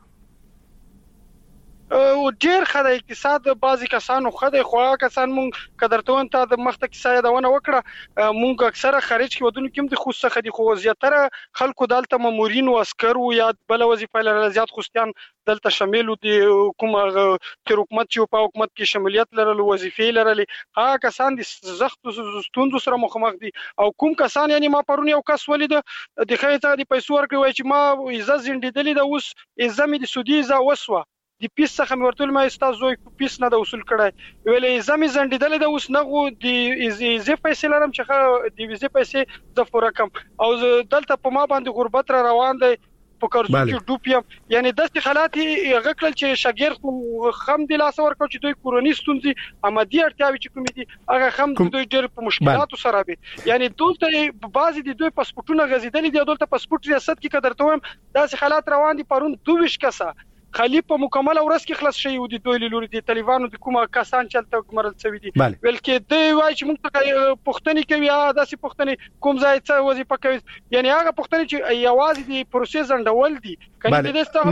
او ډیر خدای اقتصاد بعضی کسانو خدای خو کسان مونږ قدرتون ته د مخته کیسه دونه وکړه مونږ اکثره خارج کې ودونو کې د خوسته خدي خو زیاتره خلکو دلته مامورین او عسكر او یا بل وظیفه لري زیات خوستيان دلته شامل دي حکومت چې حکومت چې په حکومت کې شمولیت لري وظیفې لري هغه کسان د زخت ستوندو سره مخامخ دي او کوم کسان یعنی ما پرون یو کس ولید د خیته د پیسو ورکوي چې ما عزت زندیدلې د اوس عزت د سودی ز وسوه د پیس څخه ورتل ما استاد زوی پیس نه د وصول کړای ویلې زمي زندیدل د اوس نغو د زی پیسې لرم چې د ویزه پیسې د فورکم او دلته په ما باندې غربت را روان دی په کارځو کې ډوپیم یعنی داسې حالات غکړل چې شاګرد خم د لاس ورکو چې دوی کورونی ستونزې امدي اړتیاوي چې کوم دي هغه خم دوی ډېر په مشکلاتو سره دي یعنی دلته بعضي د دوی پاسپورتونه غزیدلې دي دلته پاسپورت ریاست کې قدرته هم داسې حالات روان دي پرون 22 کسه خلی په مکمل ورځ کې خلاص شي او د دوی لوري د طالبانو د کومه کسان چلته مرل شوی دي بلکې دوی وایي چې موږ ته پښتني کوي داسې پښتني کوم ځای څه وظیفه کوي یعنی هغه پښتني چې یوازې د پروسس انډول دي کله د دسته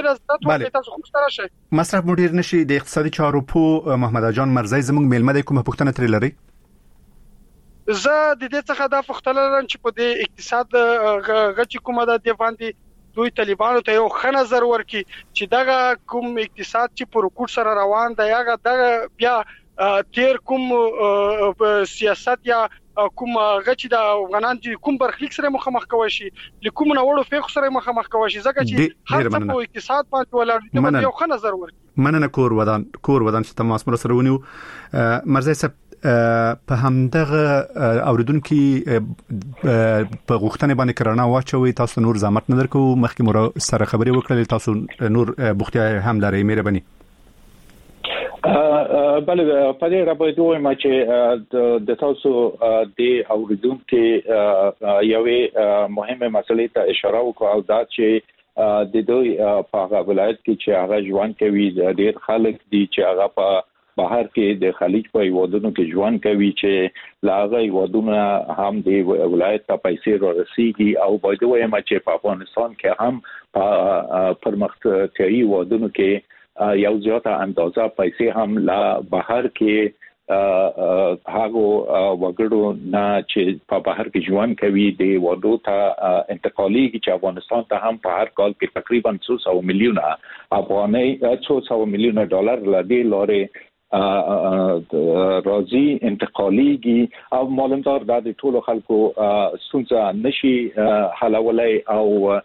مصرف مدیر نشي د اقتصادي چارو په محمد جان مرزي زموږ میلمه د کومه پښتنه تر لري زه د دې څخه د پښتنه لرم چې په د اقتصاد غچ کومه د دی باندې دوی طالبانو ته یو ښه نظر ورکړي چې دغه کوم اقتصاد چې پر رکوټ سره روان دی هغه دغه بیا تیر کوم سیاست یا کوم غچ د افغانان چې کوم برخلیک سره مخامخ کوي شي کوم نوړو فیخ سره مخامخ کوي شي ځکه چې هر څه په اقتصاد باندې ولر یو ښه نظر ورکړي مننه کور ودان چې تماس مر سره ونیو مرزي صاحب په همدغه اوریدونکو په غوښتنه باندې کرانا واچوي تاسو نور زحمت نه درکو مخکې مور سره خبري وکړل تاسو نور بوختیا هم لري مهرباني بله په دې راپورته وایم چې د تاسو د اوریدونکو یوې مهمه مسلې ته اشاره وکړه او دا چې د دوی په ولایت کې چې هغه ژوند کوي ډېر خلک دي چې هغه په بهر کې د خلیج په هیوادونو کې ژوند کوي چې لاغه هیوادونه هم د ولایت ته پیسې ورسیږي او باید وایم چې په افغانستان کې هم په پرمختیايي هیوادونو کې یو زیاته اندازه پیسې هم لا بهر کې هغه وګړو نه چې په بهر کې ژوند کوي د وادو ته انتقالي چې افغانستان ته هم په هر کال کې تقریبا 200 میلیونه افغاني 200 میلیونه ډالر لدی لارې راځي انتقاليږي او معلومدار د ټولو خلکو ستونزه نشي حلولای او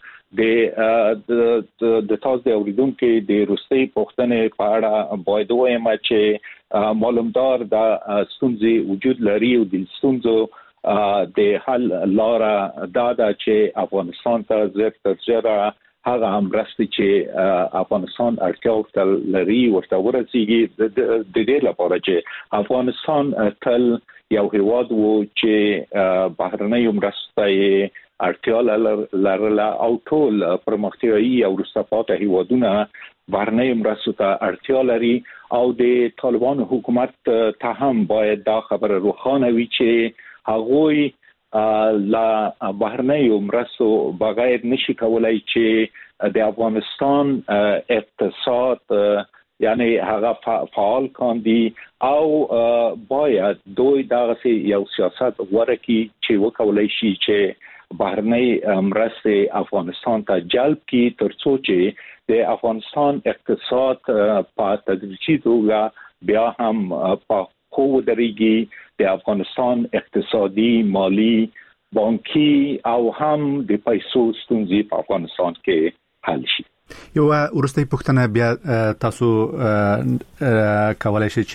د تاسو د اوریدونکو د روسي پښتنې په اړه باید وایم چې معلومدار د ستونزې وجود لري او د ستونزو د حل لاره دا چې افغانستان ته زیاتره هغه هم راستی چې افغانستان اړتیا لري ورته ورسیږي د دې لپاره چې افغانستان تل یو هیواد وو چې بهرنۍ مرسته اړتیا لرله او ټول پرمختیايي او وروسته پاتې هیوادونه بهرنۍ مرستو ته اړتیا لري او د طالبان حکومت ته هم باید دا خبره روښانه وي چې هغوی لا بهرنۍ مرستو بغیر نشي کولای چې د افغانستان اقتصاد یعنی هغه فعال کاندي او باید دوی دغه یو سیاست ورکی چې وکولای شي چې بهرنۍ مرستې افغانستان ته جلب کی ترڅو چې د افغانستان اقتصاد په تدریجي توګه بیا هم په خو درېږي. د افغانستان اقتصادي، مالی، بانکي او هم د پیسو ستونزې په افغانستان کې حل شي. یو ورستۍ پوښتنه بیا تاسو کولای شئ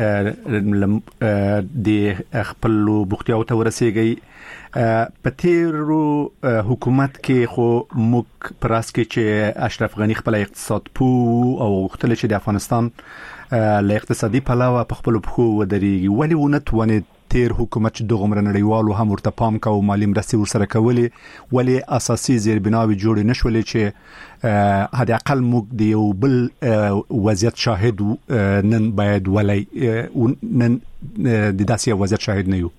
چې د خپل بوختیاو ته ورسیږئ. په تیرو حکومت کې خو موږ پراس کې چې اشرف غنی خپل اقتصاد پو او غوښتل چې د افغانستان له اقتصادي پلوه په خپل پخو ودرېږي. ولې ونه توانید تیر حکومت چې دغه مرنړیوالو هم ورته پام کاوه، مالی مرستې ورسره کولې، ولې اساسي زیربناوي جوړې نشولې چې حد اقل موږ د یو بل وضعیت شاهد نن باید ولې نن د داسې وضعیت شاهد نه یو؟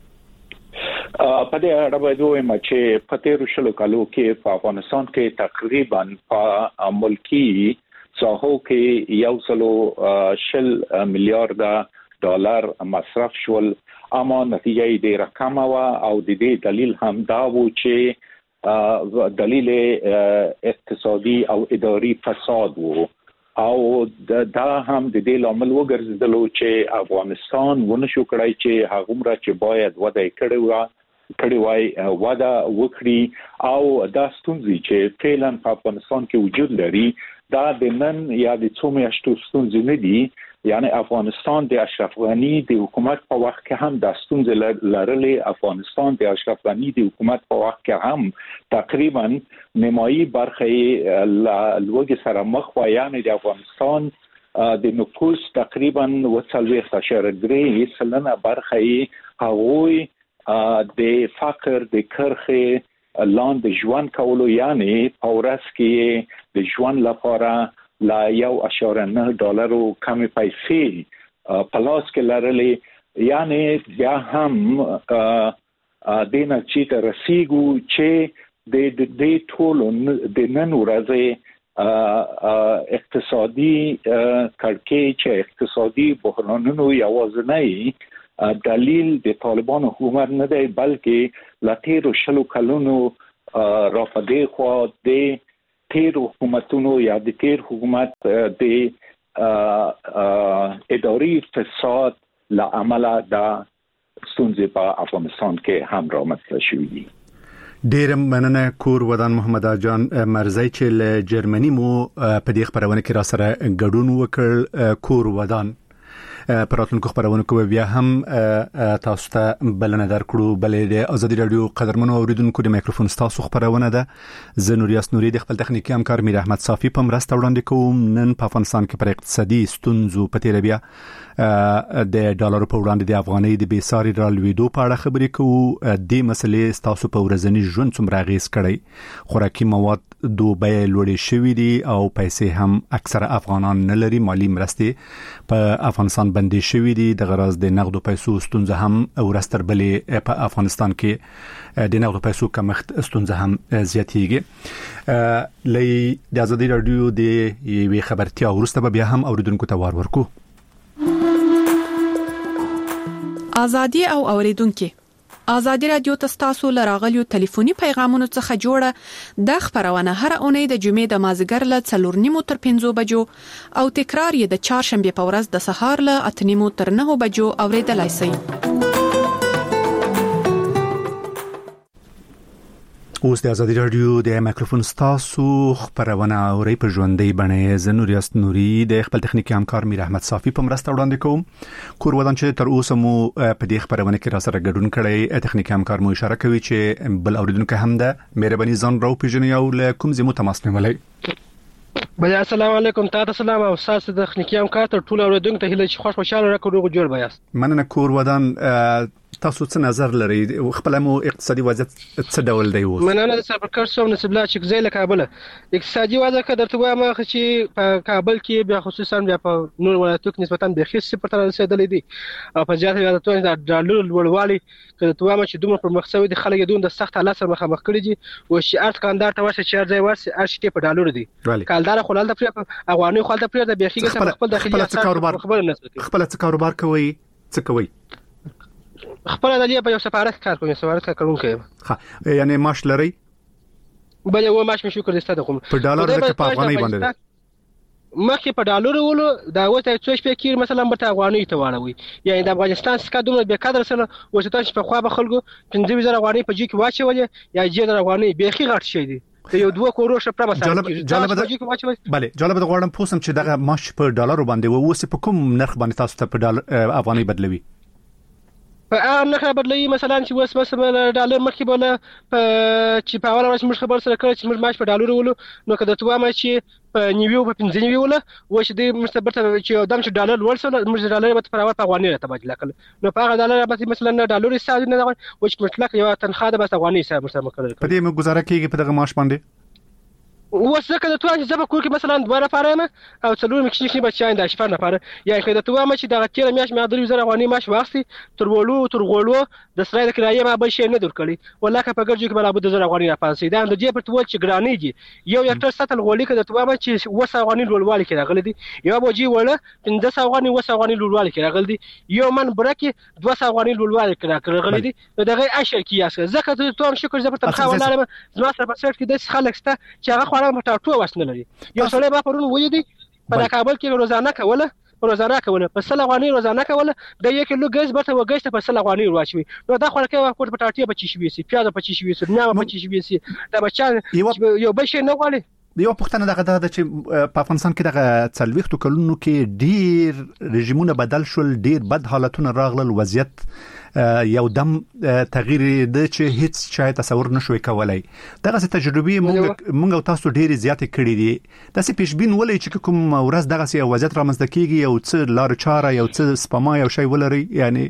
په دې اړه باید ووایم چې په تیرو شلو کالو کې په افغانستان کې تقریبا په ملکی ساحو کې 100 میلیارډ ډالر مصرف شول، اما نتیجه یې ډیره کمه وه او د دې دلیل هم دا و چې دلیل اقتصادي او اداري فساد و او دا هم د دې لامل وګرځیدل چې افغانستان ونشو کړای چې هغومره چې باید وده کړی وای وده وکړي او دا ستونزې چې فعلا په افغانستان کې وجود لري دا د نن یا د څو میاشتو ستونزې نه دي. یعنی افغانستان د اشرف غنی د حکومت په وخت کې هم د ستونزې لرلې. افغانستان د اشرف غنی د حکومت په وخت کې هم تقریبا نیمایي برخه لوګي سره مخ و، یعنی د افغانستان د نفوس تقریبا 40.3% برخه هغوی د فقر د کرخه لاندې ژوند کولو، یعنی په ورځ کې د ژوند لپاره لا $1.9 کمی پیسې پلاس کې لرلې. یعنی بیا هم د نتیجې ته رسیږو چې د ټولو د نن ورځې اقتصادي کړکېچ چې اقتصادي بحرانونو یوازینی دلیل د طالبان حکومت نه دی، بلکې لا تیرو شلو کلونو را په دې خوا د تیر حکومتونو یا د تیر حکومت د اداري فساد لعمله دا ستونزې په افغانستان کې هم رامنځته شوې دي. ډیر مننه کور ودان محمد جان مرزی چې له جرمني مو په دې خبرونه کې را سره ګډون وکړ. کور ودان پراتونکو خبرونه کوي بیا هم تاسو ته بلنه درکړو. بلې د ازادي رادیو قدرمنو اوریدونکو د میکروفون تاسو خبرونه ده. زه نوریاس نوري د خپل تخنیکی همکار میر احمد صافي په مرسته وړاندې کوم. نن په افغانستان کې پر اقتصادي ستونزو په تیر بیا د ډالر په وړاندې د افغانۍ د بیساري رالوېدو په اړه خبرې کوو. د مسلې تاسو په ورځني ژوند څومره اغیز کړی؟ خوراکي مواد دو بیې لوړې شوې دي او پیسې هم اکثره افغانان نه لري. مالی مرستې په افغانستان بندې شوې دي. د غرض د نقدو پیسو ستونزه هم ورستر بلې په افغانستان کې د نقدو پیسو کمښت ستونزه هم زیاتېږي. لې د ازادي رادیو د یوې خبرتیا وروسته بیا هم اوریدونکو ته وار ورکو. ازادي او اوریدونکو ازادي رادیو تاسو لراغلیو ټلیفوني پیغامونو څخه جوړه د خبرونه هر اونۍ د جمعې د مازیګر له 4:30 تر 5 بجو او تکرار یې د چهارشنبه په ورځ د سهار له 8:30 تر 9 بجو اوریدلای شئ. اوس د ازادي رادیو د میکروفون تاسو خبرونه اوري په ژوندۍ بڼه. زه نوریاس نوري د خپل تخنیکی همکار میر احمد صافي په مرسته وړاندې کوم. کور ودان چې تر اوسه مو په دې خبرونه کې را سره ګډون کړی. تخنیکی همکار مو اشاره کوي چې بل اوریدونکو هم ده. مهرباني ځان راو پیژنئ او له کوم ځای مو تماس نیولای. بیا السلام علیکم. تاسو سلام او تاسو د تخنیکی همکار ته ټول اوریدونکو ته هیله چې خوشاله راکړو جوړ بیاست. مننه. کور ودان تاسو څه نظر لري؟ خپل مو اقتصادي وضعیت څه ډول دی اوس؟ مننه. د سفرکر سوم نسب الله چې ځای له کابل اقتصادي وضعیت که درته وایم چې په کابل کې بیا خصوصا بیا په نور ولایتونو کې نسبتا به خیس پر تر رسیدلې دي او په زیاته وضعیتونه د ډالر لوړوالي که درته وایم چې دومره پر مخسوي دي خلک دوی د سخت حالات سره مخامخ کړي دي او چې ارت کاندار ته ورسې چې ځای ورسې ارشټي په ډالر دي. کالدار خلل د افغاني خلل د پرې د بیا خیګه خپل داخلي خپل څه کاروبار کوي؟ څه کوي؟ خپل د لیبا یو سفارت کار کوي، سفارت کار کوونکی. ها یعنی معاش لري؟ بل یو معاش مې شکر دسته کوم. په ډالر د په افغاني باندې مخکې په ډالر ولو دا وته څو شپې کې مثلا به افغاني ته واړوي، یعنی د افغانستان څخه دومره به قدر سره وسته چې په خوا به خلکو 15000 افغاني په جې کې واچولې یا 1000 افغاني بیخي غټ شي دي. یو 2 کروڑ شپه مثلا بله جالب د غواړم پوسم چې دغه معاش په ډالر باندې و اوس په کوم نرخ باندې تاسو ته په ډالر افغاني بدلوي؟ په هغه نرخ بدلوي مثلا چې اوس مثلا ډالر مخکې بوله چې په اوله ورځ موږ خبر سره کړ چې موږ معاش په ډالر ولو، نو کله ته وایم چې په نیویو په 15 وله و چې د مستبرته چې دم چې ډالر ورسول موږ ډالر به پر په افغاني تبادله کړ، نو په هغه ډالر به مثلا ډالر حساب نه و چې مطلق یو تنخواه د بس افغاني حساب سره مقرر کړ. په دې موږ گزاره کیږي په دغه معاش باندې اوس ځکه د توان چې زبر کور کې مثلا 2 لپاره او څلور مکشنی بچیان د شفا لپاره، یا کله د توان چې د تیر میاش مې 3000 افغاني معاش واخسي تر غولو د سرای د کرایې ما بل شي نه درکړي، ولکه په ګرځو کې بل ابو 2000 افغاني را پاسي دا د جې پر تول چې ګرانی دي یو یکټر ساتل غولي کې د توان چې وس افغاني لولوالي کې راغلي دي، یو بوجي وله 15 افغاني وس افغاني لولوالي کې راغلي دي، یو من برکه 200 افغاني لولوالي کې راغلي دي، دغه اشر کې ځکه ته توم شکر زبر تنخواه ولاره زما سره په سرت کې د خلک سته چې هغه خوړه مټاټو واسنه لري. یو سړی با پرون وې دي په کابل کې روزانه کوله په 100 افغاني روزانه کوله د 1 کیلو ګاز برته وګښته په 100 افغاني ورواچوي، نو دا خلک یو کوټ پټاټي بچی شي وي پیاز بچی شي وي نه بچی شي وي دا بچان یو بل شي نه غواړي. یو پښتنه دغه د چې په افغانستان کې دغه 40 کلونو کې ډیر رژیمونه بدل شول، ډیر بد حالتونه راغلل، وضعیت یو دم تغییر د چې هیڅ شاید تصور نشوي کولای. دغه تجربه مونږ او تاسو ډیر زیات کړی دي، تاسو پیشبین ولې چې کوم ورځ دغه سی وضعیت رامنځته کیږي او څه لار چاره یو څه سپما یو شی ولري، یعنی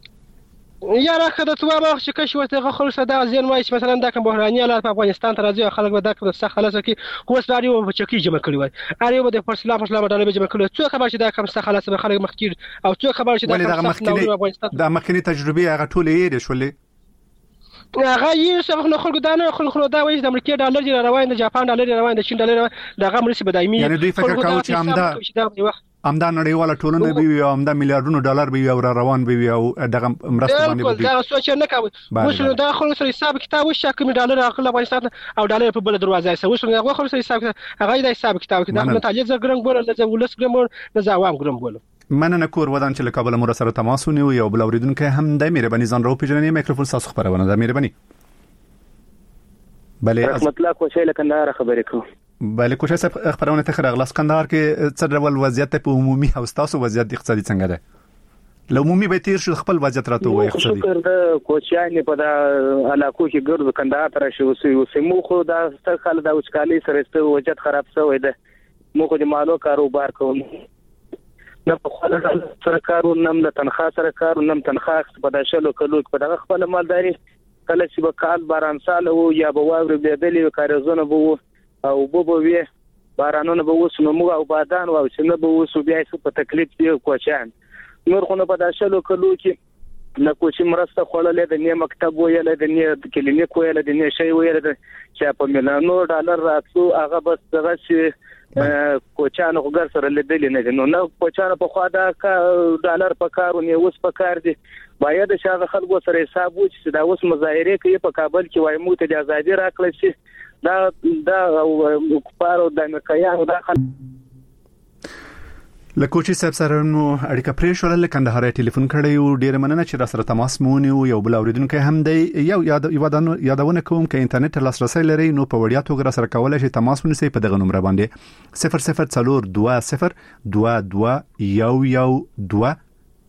یا راکه د توابه چې کښ ورته غخل صدا زین وای چې مثلا دا کوم بحراني حالات په افغانستان ته راځي خلک به دا کوم څه خلاص کی خو ساري په چکی جمع کړی وای اړیو د پرسلام ډالې جمع کړی څو خبر چې دا کوم څه خلاص به خلک مخکیر او څو خبر چې دا کوم څه افغانستان دا مخکنی تجربه هغه ټولې یې شولې هغه یې څنګه خلکو دانه خلکو دا وایي د امریکا ډالر دی روان د جاپان ډالر دی روان د چین ډالر دا غمر سي بدایمي، یعنی دوی فکر کوي چې امدا نړیواله ټولنه به وي او امدا میلیارډونو ډالر به وي او روان به وي او دغه مرسته باندې به دا سوچ نه کوي. اوس نو دا خلک سره حساب کتاب وشي کوم ډالر اخلي افغانستان او ډالر په بل دروازه سره اوس نو هغه خلک سره حساب هغه د حساب کتاب کې د متعلق زګرنګ بوله د ولس ګرم د زاوام ګرم بوله مننه کور ودان چې له کابل مور سره تماس ونیو یو بل اوریدونکو هم د مهرباني ځان راو پیژنې میکروفون تاسو خبرونه د مهرباني. بله رحمت الله کوشش لکندار خبرې کوم. بله کوشش خبرونه ته خرغلاس کندهار کې څه ډول وضعیت په عمومي او تاسو وضعیت اقتصادي څنګه ده؟ لو عمومي به تیر شو خپل وضعیت راته وای اقتصادي. شکر د کوچیان په دا علاقو کې ګرځو کندهار تر شو اوسې مو خو دا ستر خل دا وچکالي سره ست وضعیت خراب شوی ده، مو خو د مالو کاروبار کوم نه په خپل سره کارو نم د تنخواه سره کارو نم تنخواه په داشلو کلو په دغه خپل مالداري کله چې به کال باران سال وو یا به واوري بدلې کارزونه وو او بوبو وی بارانونه به وس نو موږ او بادان او چې نه به وس بیا څه په تکلیف دی کوچان نور خو نه په داشلو کلو کې نه کوچ مرسته خړلې د نه مکتب ویل د نه کلینیک ویل د نه شی ویل چې په مليونو ډالر راتلو هغه بس دغه چې کوچان خو ګر سره لیدل نه کوچان په خوا دا ډالر په کارونه اوس په کار دي باید شاغه خلکو سره حساب و چې دا اوس مظاهره کوي په کابل کې وای مو ته د ازادي راکړل شي دا او کفارو د امریکایانو داخل لکوچی صاحب سره نو اړیکه پرې شو له کندهار ټلیفون کړی او ډیر مننه چې را سره تماس مونږ یو بل اوریدونکو هم دی یو یادونه کوم چې انټرنیټ لاسرسي لري نو په وړیا توګه را سره کولای شي تماس ونیسئ په دغه نمبر باندې 00200112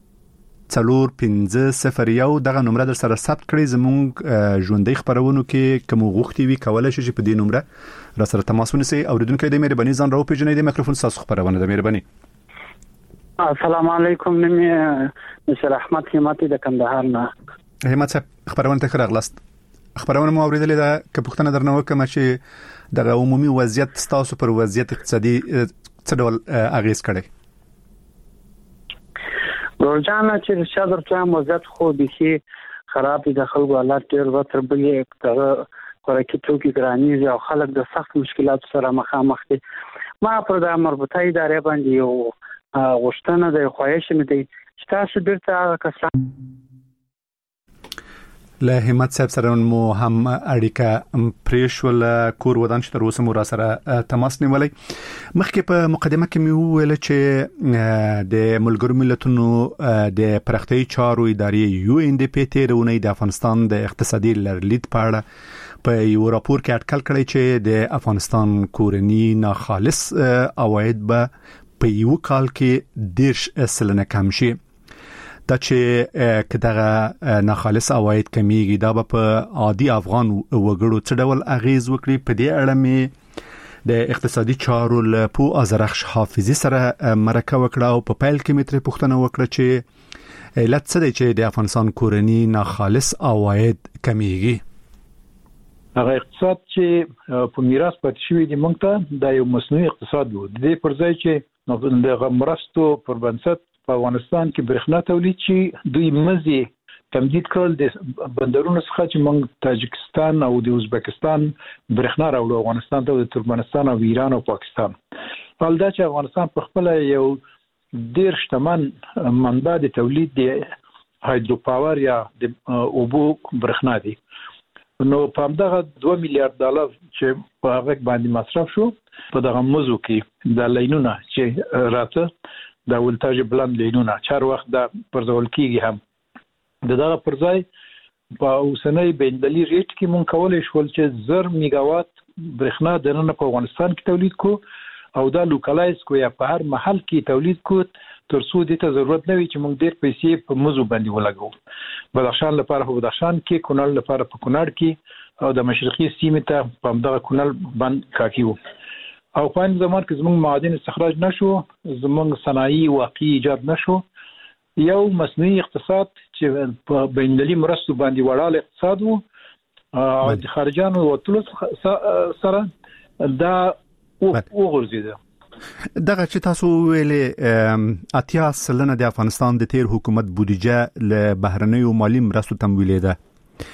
4501 دغه نمبر در سره ثبت کړئ زموږ ژوندۍ خبرونو کې کوم غوښتي وي کولای شي په دې نمبر را سره تماس ونیسئ اوریدونکو د مهرباني ځان راو پیژنې د میکروفون تاسو خبرونه د مهرباني. السلام علیکم نمې مشر احمد همتی د کندهار نه. همت صاحب خبرونه ته راغلاست خبرونه مو اوریدلې ده که پښتنه درنه وکم چې دغه عمومي وضعیت تاسو پر وضعیت اقتصادي څه ډول اغیز کړي؟ ورجانه چې شادر ته وضعیت خو به خراب دي د خلکو حالات ډیر وتر بلې دغه خوراکي توکي ګرانیږي او خلک د سخت مشکلات سره مخامخ دي. ما پر د مربوطه ادارې باندې یو غوښتنه د خواهش مې دی چې تاسو بیرته کسان له همت صاحب سره مو هم اړیکه پریشول کور ودان چې تر اوسه مو را سره تماس نیولې. مخکې په مقدمه کې مې وویل چې د ملګرو ملتونو د پرختي چارو ادارې UNDP تیرونی د افغانستان د اقتصادي لرلید په اړه په یو راپور کې اټکل کړی چې د افغانستان کورنی ناخالص عواید به په یو کال کې 10% کم شي. دا چې کداغه ناخالص عواید کمیږي دا په عادي افغان وګړو څه ډول اغیز وکړي. په دې اړه مې د اقتصادي چارو له پو ازرخش حافظي سره مرکه وکړه او په پیل کې متر پوښتنه وکړه چې علت څه دی چې د افغانستان کورنی ناخالص عواید کمیږي. هغه اقتصاد چې په میراث پاتې شوی دی موږ ته د یو مصنوعي اقتصاد وو. د دې پر ځای چې د مرستو پر بنسټ په افغانستان کې برېښنا تولید شي دوی مزي تمدید کړل د بندرونو څخه چې موږ تاجکستان او د ازبکستان برېښنا راوړو افغانستان ته، د ترکمنستان او ایران او پاکستان. حال دا چې افغانستان په خپل یو ډیر شتمن منبع د تولید د هایدرو پاور یا د اوبو برېښنا دی، نو په همدغه 2 میلیارډ ډالر چې په هغه باندې مصرف شو په دغه موضوع کې د لینونه چې راته د ولتاژ بلند لینونه چار وخت د پرځول کیږي هم د دغه پرځای په اوسنۍ بینالمللي ریټ کې مونږ کولای شو چې 1000 میگاوات برېښنا د نن په افغانستان کې تولید کو او دا لوکلایز کو یا په هر محل کې تولید کو تر څو د ته ضرورت نه وي چې مونږ ډېر پیسې په موضوع باندې ولګو. بدخشان لپاره په بدخشان کې، کونړ لپاره په کونړ کې او د مشرقي سیمې ته په همدغه کونړ باندې کافي وو. او په ان زمان کې زموږ معادن استخراج نشو، زموږ صنایع واقعي ایجاد نشو، یو مصنوعي اقتصاد چې په بینالمللي مرستو باندې وړاله اقتصاد وو او د خارجانو وټلو سره دا وګرځیده. دغه چې تاسو ویلې 80% د افغانستان د تیر حکومت بودیجه له بهرنیو مالی مرستو تمویل ده.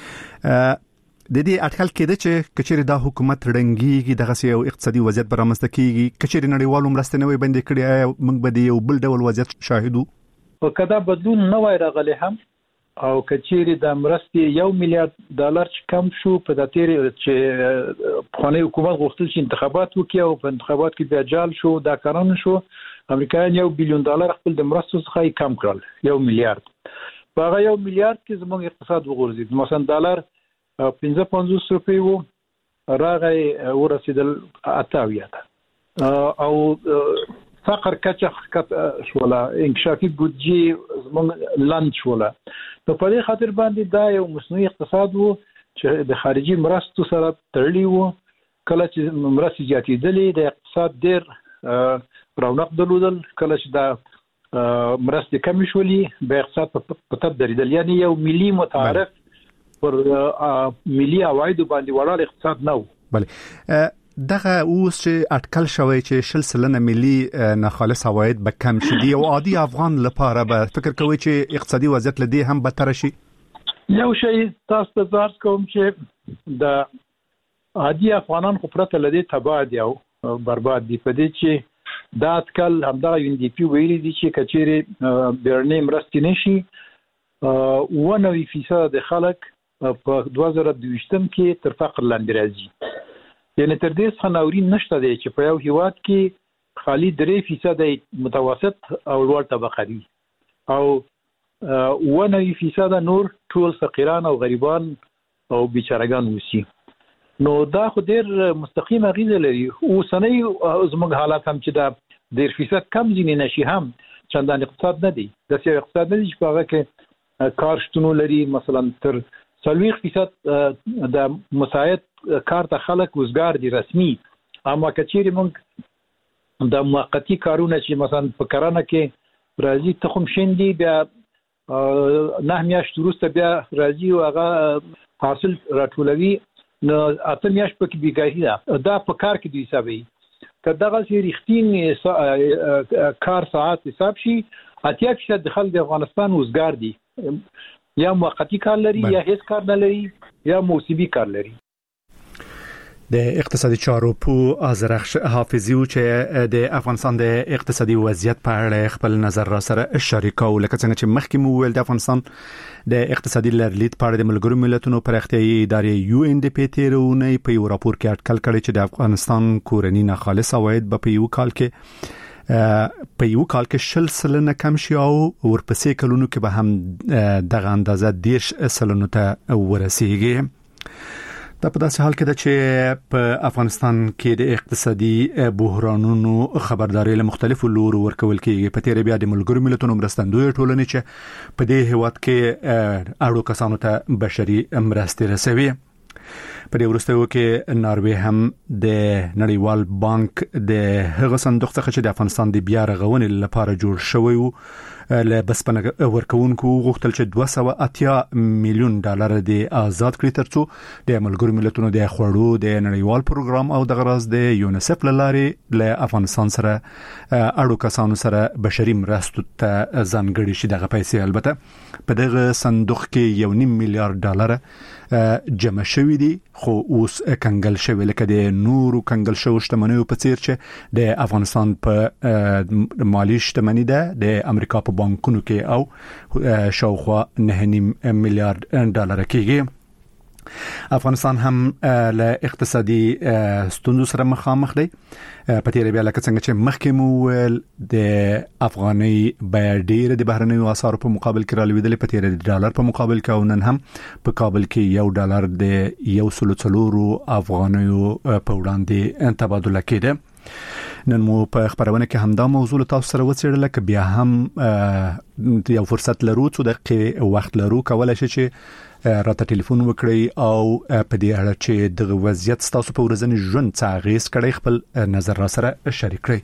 د دې اټکل کېده چې کچېری دا حکومت رنګيږي دغه یو اقتصادي وضعیت برامسته کیږي، کچېری نړیوالو مرستې نه وي بندي کړي، موږ به د یو بل ډول وضعیت شاهدو. په کدا بدلون نه وای راغلی هم او کچېری د مرستې 1 میلیارډ ډالر چې کم شو په د تیر چې خانه حکومت غوښتل چې انتخابات وکړي او په انتخابات کې بیا جال شو، دا کارونه شو، امریکایان 1 بلیون ډالر خپل د مرستو څخه کم کړل 1 میلیارډ. په هغه 1 میلیارډ کې زموږ اقتصاد وغورځید. مثلا ډالر 55 روپۍ وو، راغی ورسېدل 28 ته او فقر کچه شولا، انکشافي بودجه زموږ لاند شولا. نو په دې خاطر باندې دا یو مصنوعي اقتصاد وو چې د خارجي مرستو سره تړلی وو. کله چې مرستې زیاتېدلې د اقتصاد ډېر رونق درلودل، کله چې دا مرستې کمې شولې به اقتصاد په تب درېدل. یعنی یو ملي متعارف پر ملي عواید باندې وړاندې اقتصاد نه و. بله دغه اوس چې اټکل شوی چې 60% ملي ناخالص عواید به کم شي، دی او عادي افغان لپاره به فکر کوي چې اقتصادي وضعیت لدی هم بدتر شي. یو شی تاسو ته ځار کوم چې د عادي افغانان خو پرته لدی تباہ دی او برباد دي. په دې چې دا اټکل همدغه UNDP ویلي دي چې کچېری بیرنی مرستې نشي 90% د خلک په 2022 کې تر فقر لاندې راځي. یعنی تر دې څخه ناورین نشته دی چې په یو هیواد کې خالي 3% متوسط او لوړ طبقه دي او 90% نور ټول فقیران او غریبان او بیچارهګان وسی. نو دا خو ډېر مستقیم اغیزه لري. اوسنۍ زموږ حالات هم چې دا 10% کم ځینې نشي هم چندان اقتصاد نه دی. د سیاسي اقتصاد نه دی چې په هغه کې کار شتون لري. مثلا تر 40% د مساعد کار ته خلک وزګار دي رسمي، اما کچېری موږ د موقتی کارونه چې مثلا په کرانه کې راځي تخم شیندي بیا 9 میاشتې وروسته بیا راځي او هغه حاصل راټولوي، نو 8 میاشتې پکې بیګاهي ده. دا په کار کې دی حسابي که دغه رښتینی کار ساعت حساب شي 80% د خلک د افغانستان وزګار دي، یا موقتی کار لري یا هیڅ کار نه لري یا موسمي کار لري. د اقتصادي چارو په ازرخش حافظي او چې د افغانستان د اقتصادي وضعیت په اړه خپل نظر را سره شریکو لکه څنګه چې مخکې مو ویل د افغانستان د اقتصادي لرلید په اړه د ملګرو ملتونو پراختیايي ادارې UNDP تیرونه په یو راپور کې اټکل کړی چې د افغانستان کورنی ناخالص عواید په یو کال کې 10% کم شي او ورپسې کلونو کې به هم دغه اندازه 10% ته ورسیږي. دا په داسې حال کې ده چې په افغانستان کې د اقتصادي بحرانونو خبرداري له مختلفو لورو ورکول کېږي. په تیر بیا د ملګرو ملتونو مرستندوی ټولنې چې په دې هیواد کې اړو کسانو ته بشري مرستې رسوي. په دې وروستیو کې ناروې هم د نړیوال بانک د هغه صندوق څخه چې د افغانستان د بیا رغونې لپاره جوړ شوی وو له بسپنه ورکوونکو غوښتل چې $280 میلیون د آزاد کړي ترڅو د ملګرو ملتونو د خوړو د نړیوال پروګرام او د غراض د یونیسف لارې له افغانستان سره اړو کسانو سره بشري مرستو ته ځانګړي شي. دغه پیسې البته په دغه صندوق کې $1.5 میلیارډ جمع شوی دي خو اوس کنګل شوی لکه د نورو کنګل شوی شتمنیو په څیر چې د افغانستان په مالی شتمنی ده د امریکا په بانکونو کې او شاوخوا $9.5 میلیارډ کېږي. افغانستان هم له اقتصادي ستونزو سره مخامخ دی. په تیر بیا لکه څنګه چې مخکې مو ویل د افغاني بیه ډېر د بهرنیو اسعارو په مقابل کې رالوېدلې په تیر د ډالر په مقابل کې او نن هم په کابل کې $1 د 104 افغانیو په وړاندې تبادله کېده. نن مو په خبرونه کې همدا موضوع تاسو سره وڅېړل چې بیا هم یو فرصت لرو څو دقیقې وخت لرو کولای شي چې راته ټلیفون وکړئ او په دې اړه چې د وضعیت تاسو په ورځني ژوند څه اغیز کړئ خپل نظر را سره شریک کړئ.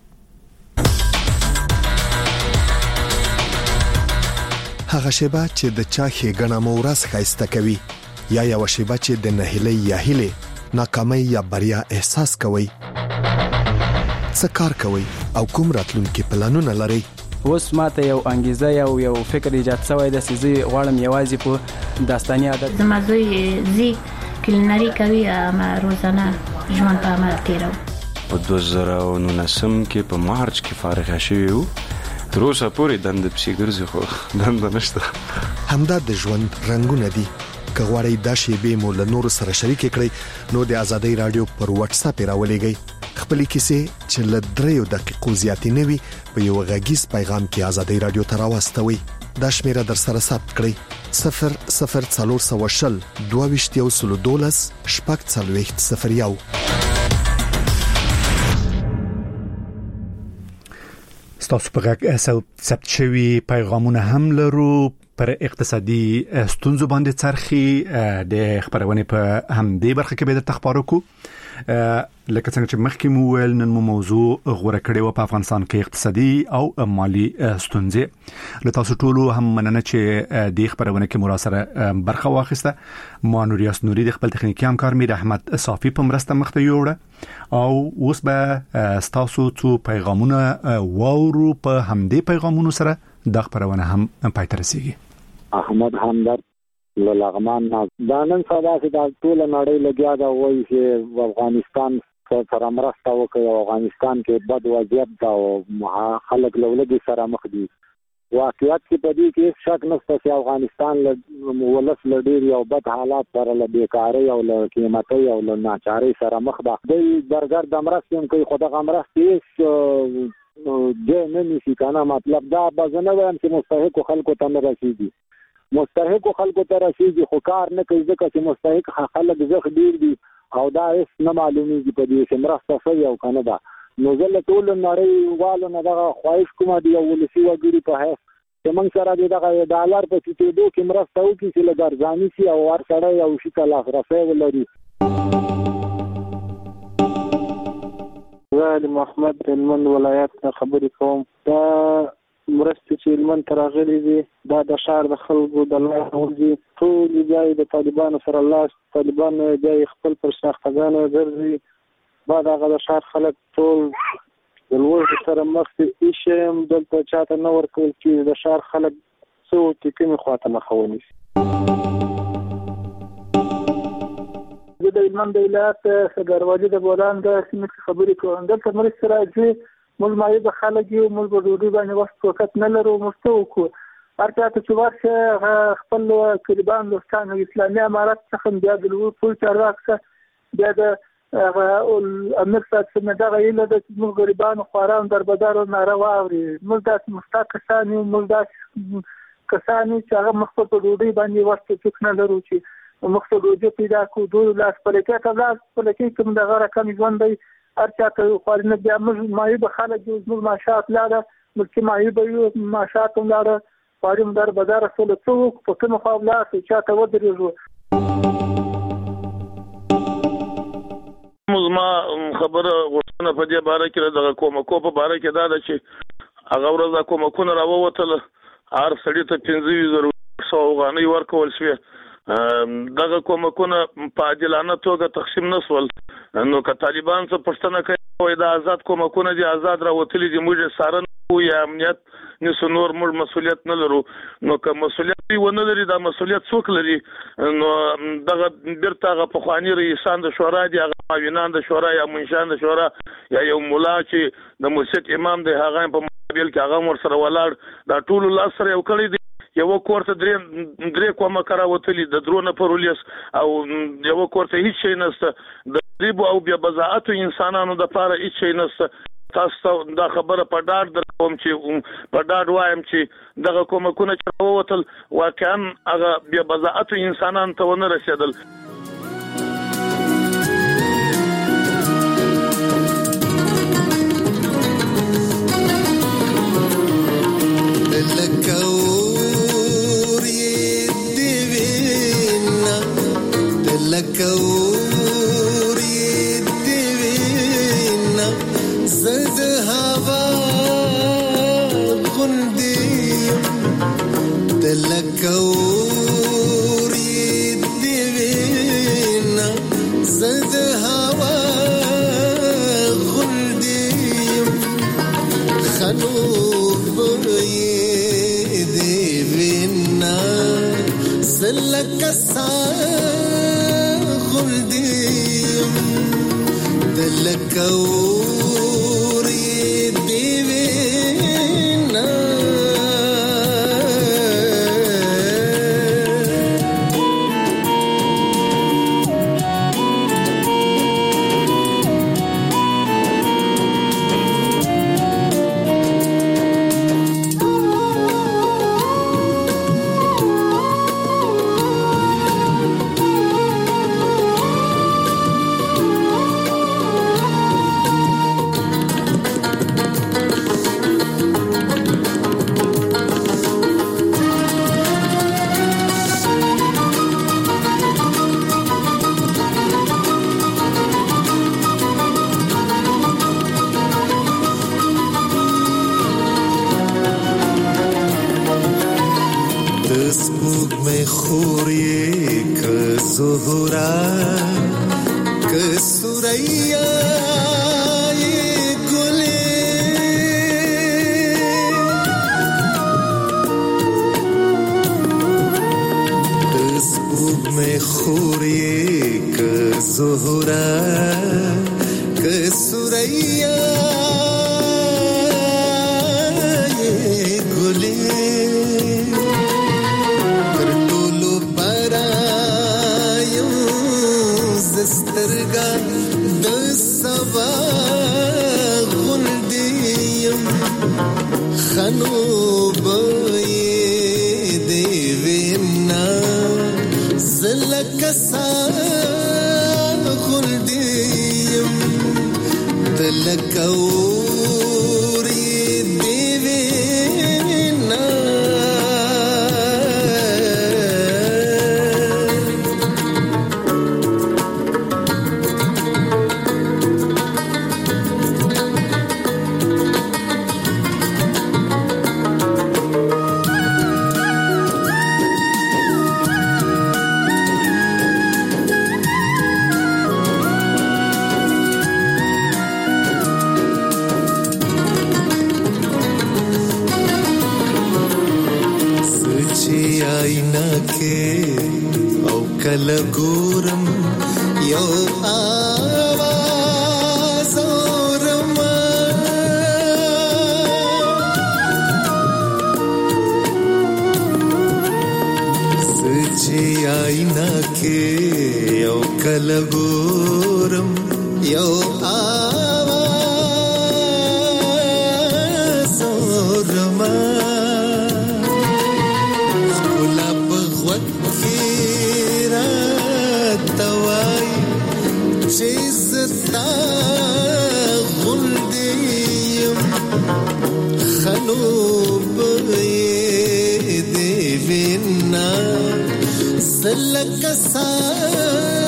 هغه شیبه چې د چا ښېګڼه مو ورځ ښایسته کوي یا یو شیبه چې د نهیلۍ یا هیلې ناکامۍ یا بریا احساس کوئ. څه کار کوئ او کوم راتلونکي پلانونه لرئ؟ اوس ماته یو انګیزه یو فکر ایجاد شوی د سيزي غواړم یوازې په داستاني عادت زما زوی زی کلینری کوي ما روزانه ژوند په عمل تیرو. په 2019 کې په مارچ کې فارغ شوی وو. تر اوسه پورې دند پسې ګرځي خو دند نشته. همدا د ژوند رنگونه دي. که غواړئ دا شیبې مو له نورو سره شریک کړئ نو د ازادۍ رادیو پر واتس اپ راولېږئ. خپل کیسې چې له 3 دقیقو زیاتې نه وي په یو غږیز پیغام کې ازادۍ رادیو ته راوستوي. دا شمیره در سره ثبت کړئ 00420 2212 شپږ ستاسو په غږ ثبت شوی پیغامونه هم لرو پر اقتصادي ستونزو باندې څرخي د خبرونه په همدې برخه کې به د تخبارو کو لکه څنګه چې مخکې مو ویل نن مو موضوع غوړه کړې و په افغانستان کې اقتصادي او مالی ستونزې. له تاسو ټولو هم مننه چې د خبرونه کې مراسله برخه واخیسته. ما نوریاس نوري د خپل تخنیکی همکار میر احمد صافی په مرسته مخته یوړه او اوس به تاسو څو پیغامونه وورو په همدې پیغامونو سره د خبرونه هم پاتې رسیږي. احمد همدرد لغمان دانن ساده چې د ټول نړۍ لګیا دا وایي چې افغانستان سره مرسته وکړي او افغانستان کې بد وضعیت دا او خلک لولګي سره مخ دي. واقعیت کې په دې کې شک نشته چې افغانستان له ولس لډیر یو بد حالات سره له بیکاری او له قیمتي او له ناچاري سره مخ ده. د برګر د مرستې کوي خو د مرستې د نه نشي کنه مطلب دا بزنه وایم چې مستحق خلکو ته نه رسیدي. مستحق خلکو ته رسیدي خو کار نه کوي ځکه چې مستحق خلک زخ ډیر دي او دا هیڅ نه معلومیږي په دې چې مرسته شوی او کنه دا. نو زه له ټول نړۍ والو نه دغه خواهش کوم دی یو ولسی وګړي په هیڅ چې موږ سره دغه ډالر په چټېدو کې مرسته وکړي چې له ګرځاني شي او ور سره یو شي ته لاسرسی ولري. زه د محمد هلمند ولایت خبرې کوم. دا مرستې چې هلمند ته راغلي دي دا د ښار د خلکو د لاسه ورځي. ټول ځای د طالبانو سره لاس طالبان ځای خپل پر شاختګانو ګرځي. بعد هغه د ښار خلک ټول د لوږې سره مخ دي. هېڅ شی هم دلته چاته نه ورکول کېږي. د ښار خلک څه وکړي کومې خواته مخه ونیسي. زه د هلمند ولایت دروازې د بولان د سیمې خبرې کوم. دلته مرسته راځي موږ مایې د خلک یو موږ په ډوډۍ باندې وخت وخت نه لرو مستو کو ارته چې ورشه خپل طالبان دوستان اسلامي امارات څخه بیا د لوی پول چارواکه بیا د امیر صاحب څخه دا غیله د موږ غریبانو خواران در بازار ناروا اوري موږ د مستقساني موږ د کسانی چې هغه مخته په ډوډۍ باندې وخت څخه نه لرو چې مخته ډوډۍ پیدا کو دوه لاس پلکې ته لاس پلکې کوم دغه رقم ژوند دی ارچاته خوارنه بیا موږ مایې به خلک موږ ماشات لاله ملکی مایې به یو ماشات لاله خوارم در بازار سره څوک په کوم خپل چې چاته ودرېږو. ما خبره غوښتنه په دې باره کې د کومه په باره کې دا چې هغه ورځ کومه کونه راووتل هر سړی ته 15,000 افغانۍ ورکول شوې دغه کومه کونه په عادلانه توګه تقسیم نسول نو که طالبان څه پښتنه کوي دا آزاد کومه کونه دي آزاد راوتلي دي موږ سارن یا امنیت نسو نور موږ مسؤلیت نه لرو نو که مسؤلیت ونه لري دا مسؤلیت څوک لري نو دغه بیرته هغه په خواني رئیسان د شورا دي هغه معاونان د شورا یا منشان د شورا یا یو مولا چې د مسجد امام دی هغه په مقابل کې هغه ور سره ولاړ دا ټول لاس سره یو کړی دی یو کوړه درې کومه کراوتلی د درونه پرولیس او یو کوړه هیڅ شي نشته د ریبو او بیا بزاعت انسانانو د پاره هیڅ شي نشته تاسو دا خبره په ډاډ درکوم چې په ډاډ وایم چې دغه کومه کونه چې ووتل واقعا هغه بیا بزاعت انسانان ته ونه رسیدل. یو آواز اورما سچې آینا کې یو کله ګورم یو آواز اورما چیزتا غلدیم خلوب دیوینا سلک سار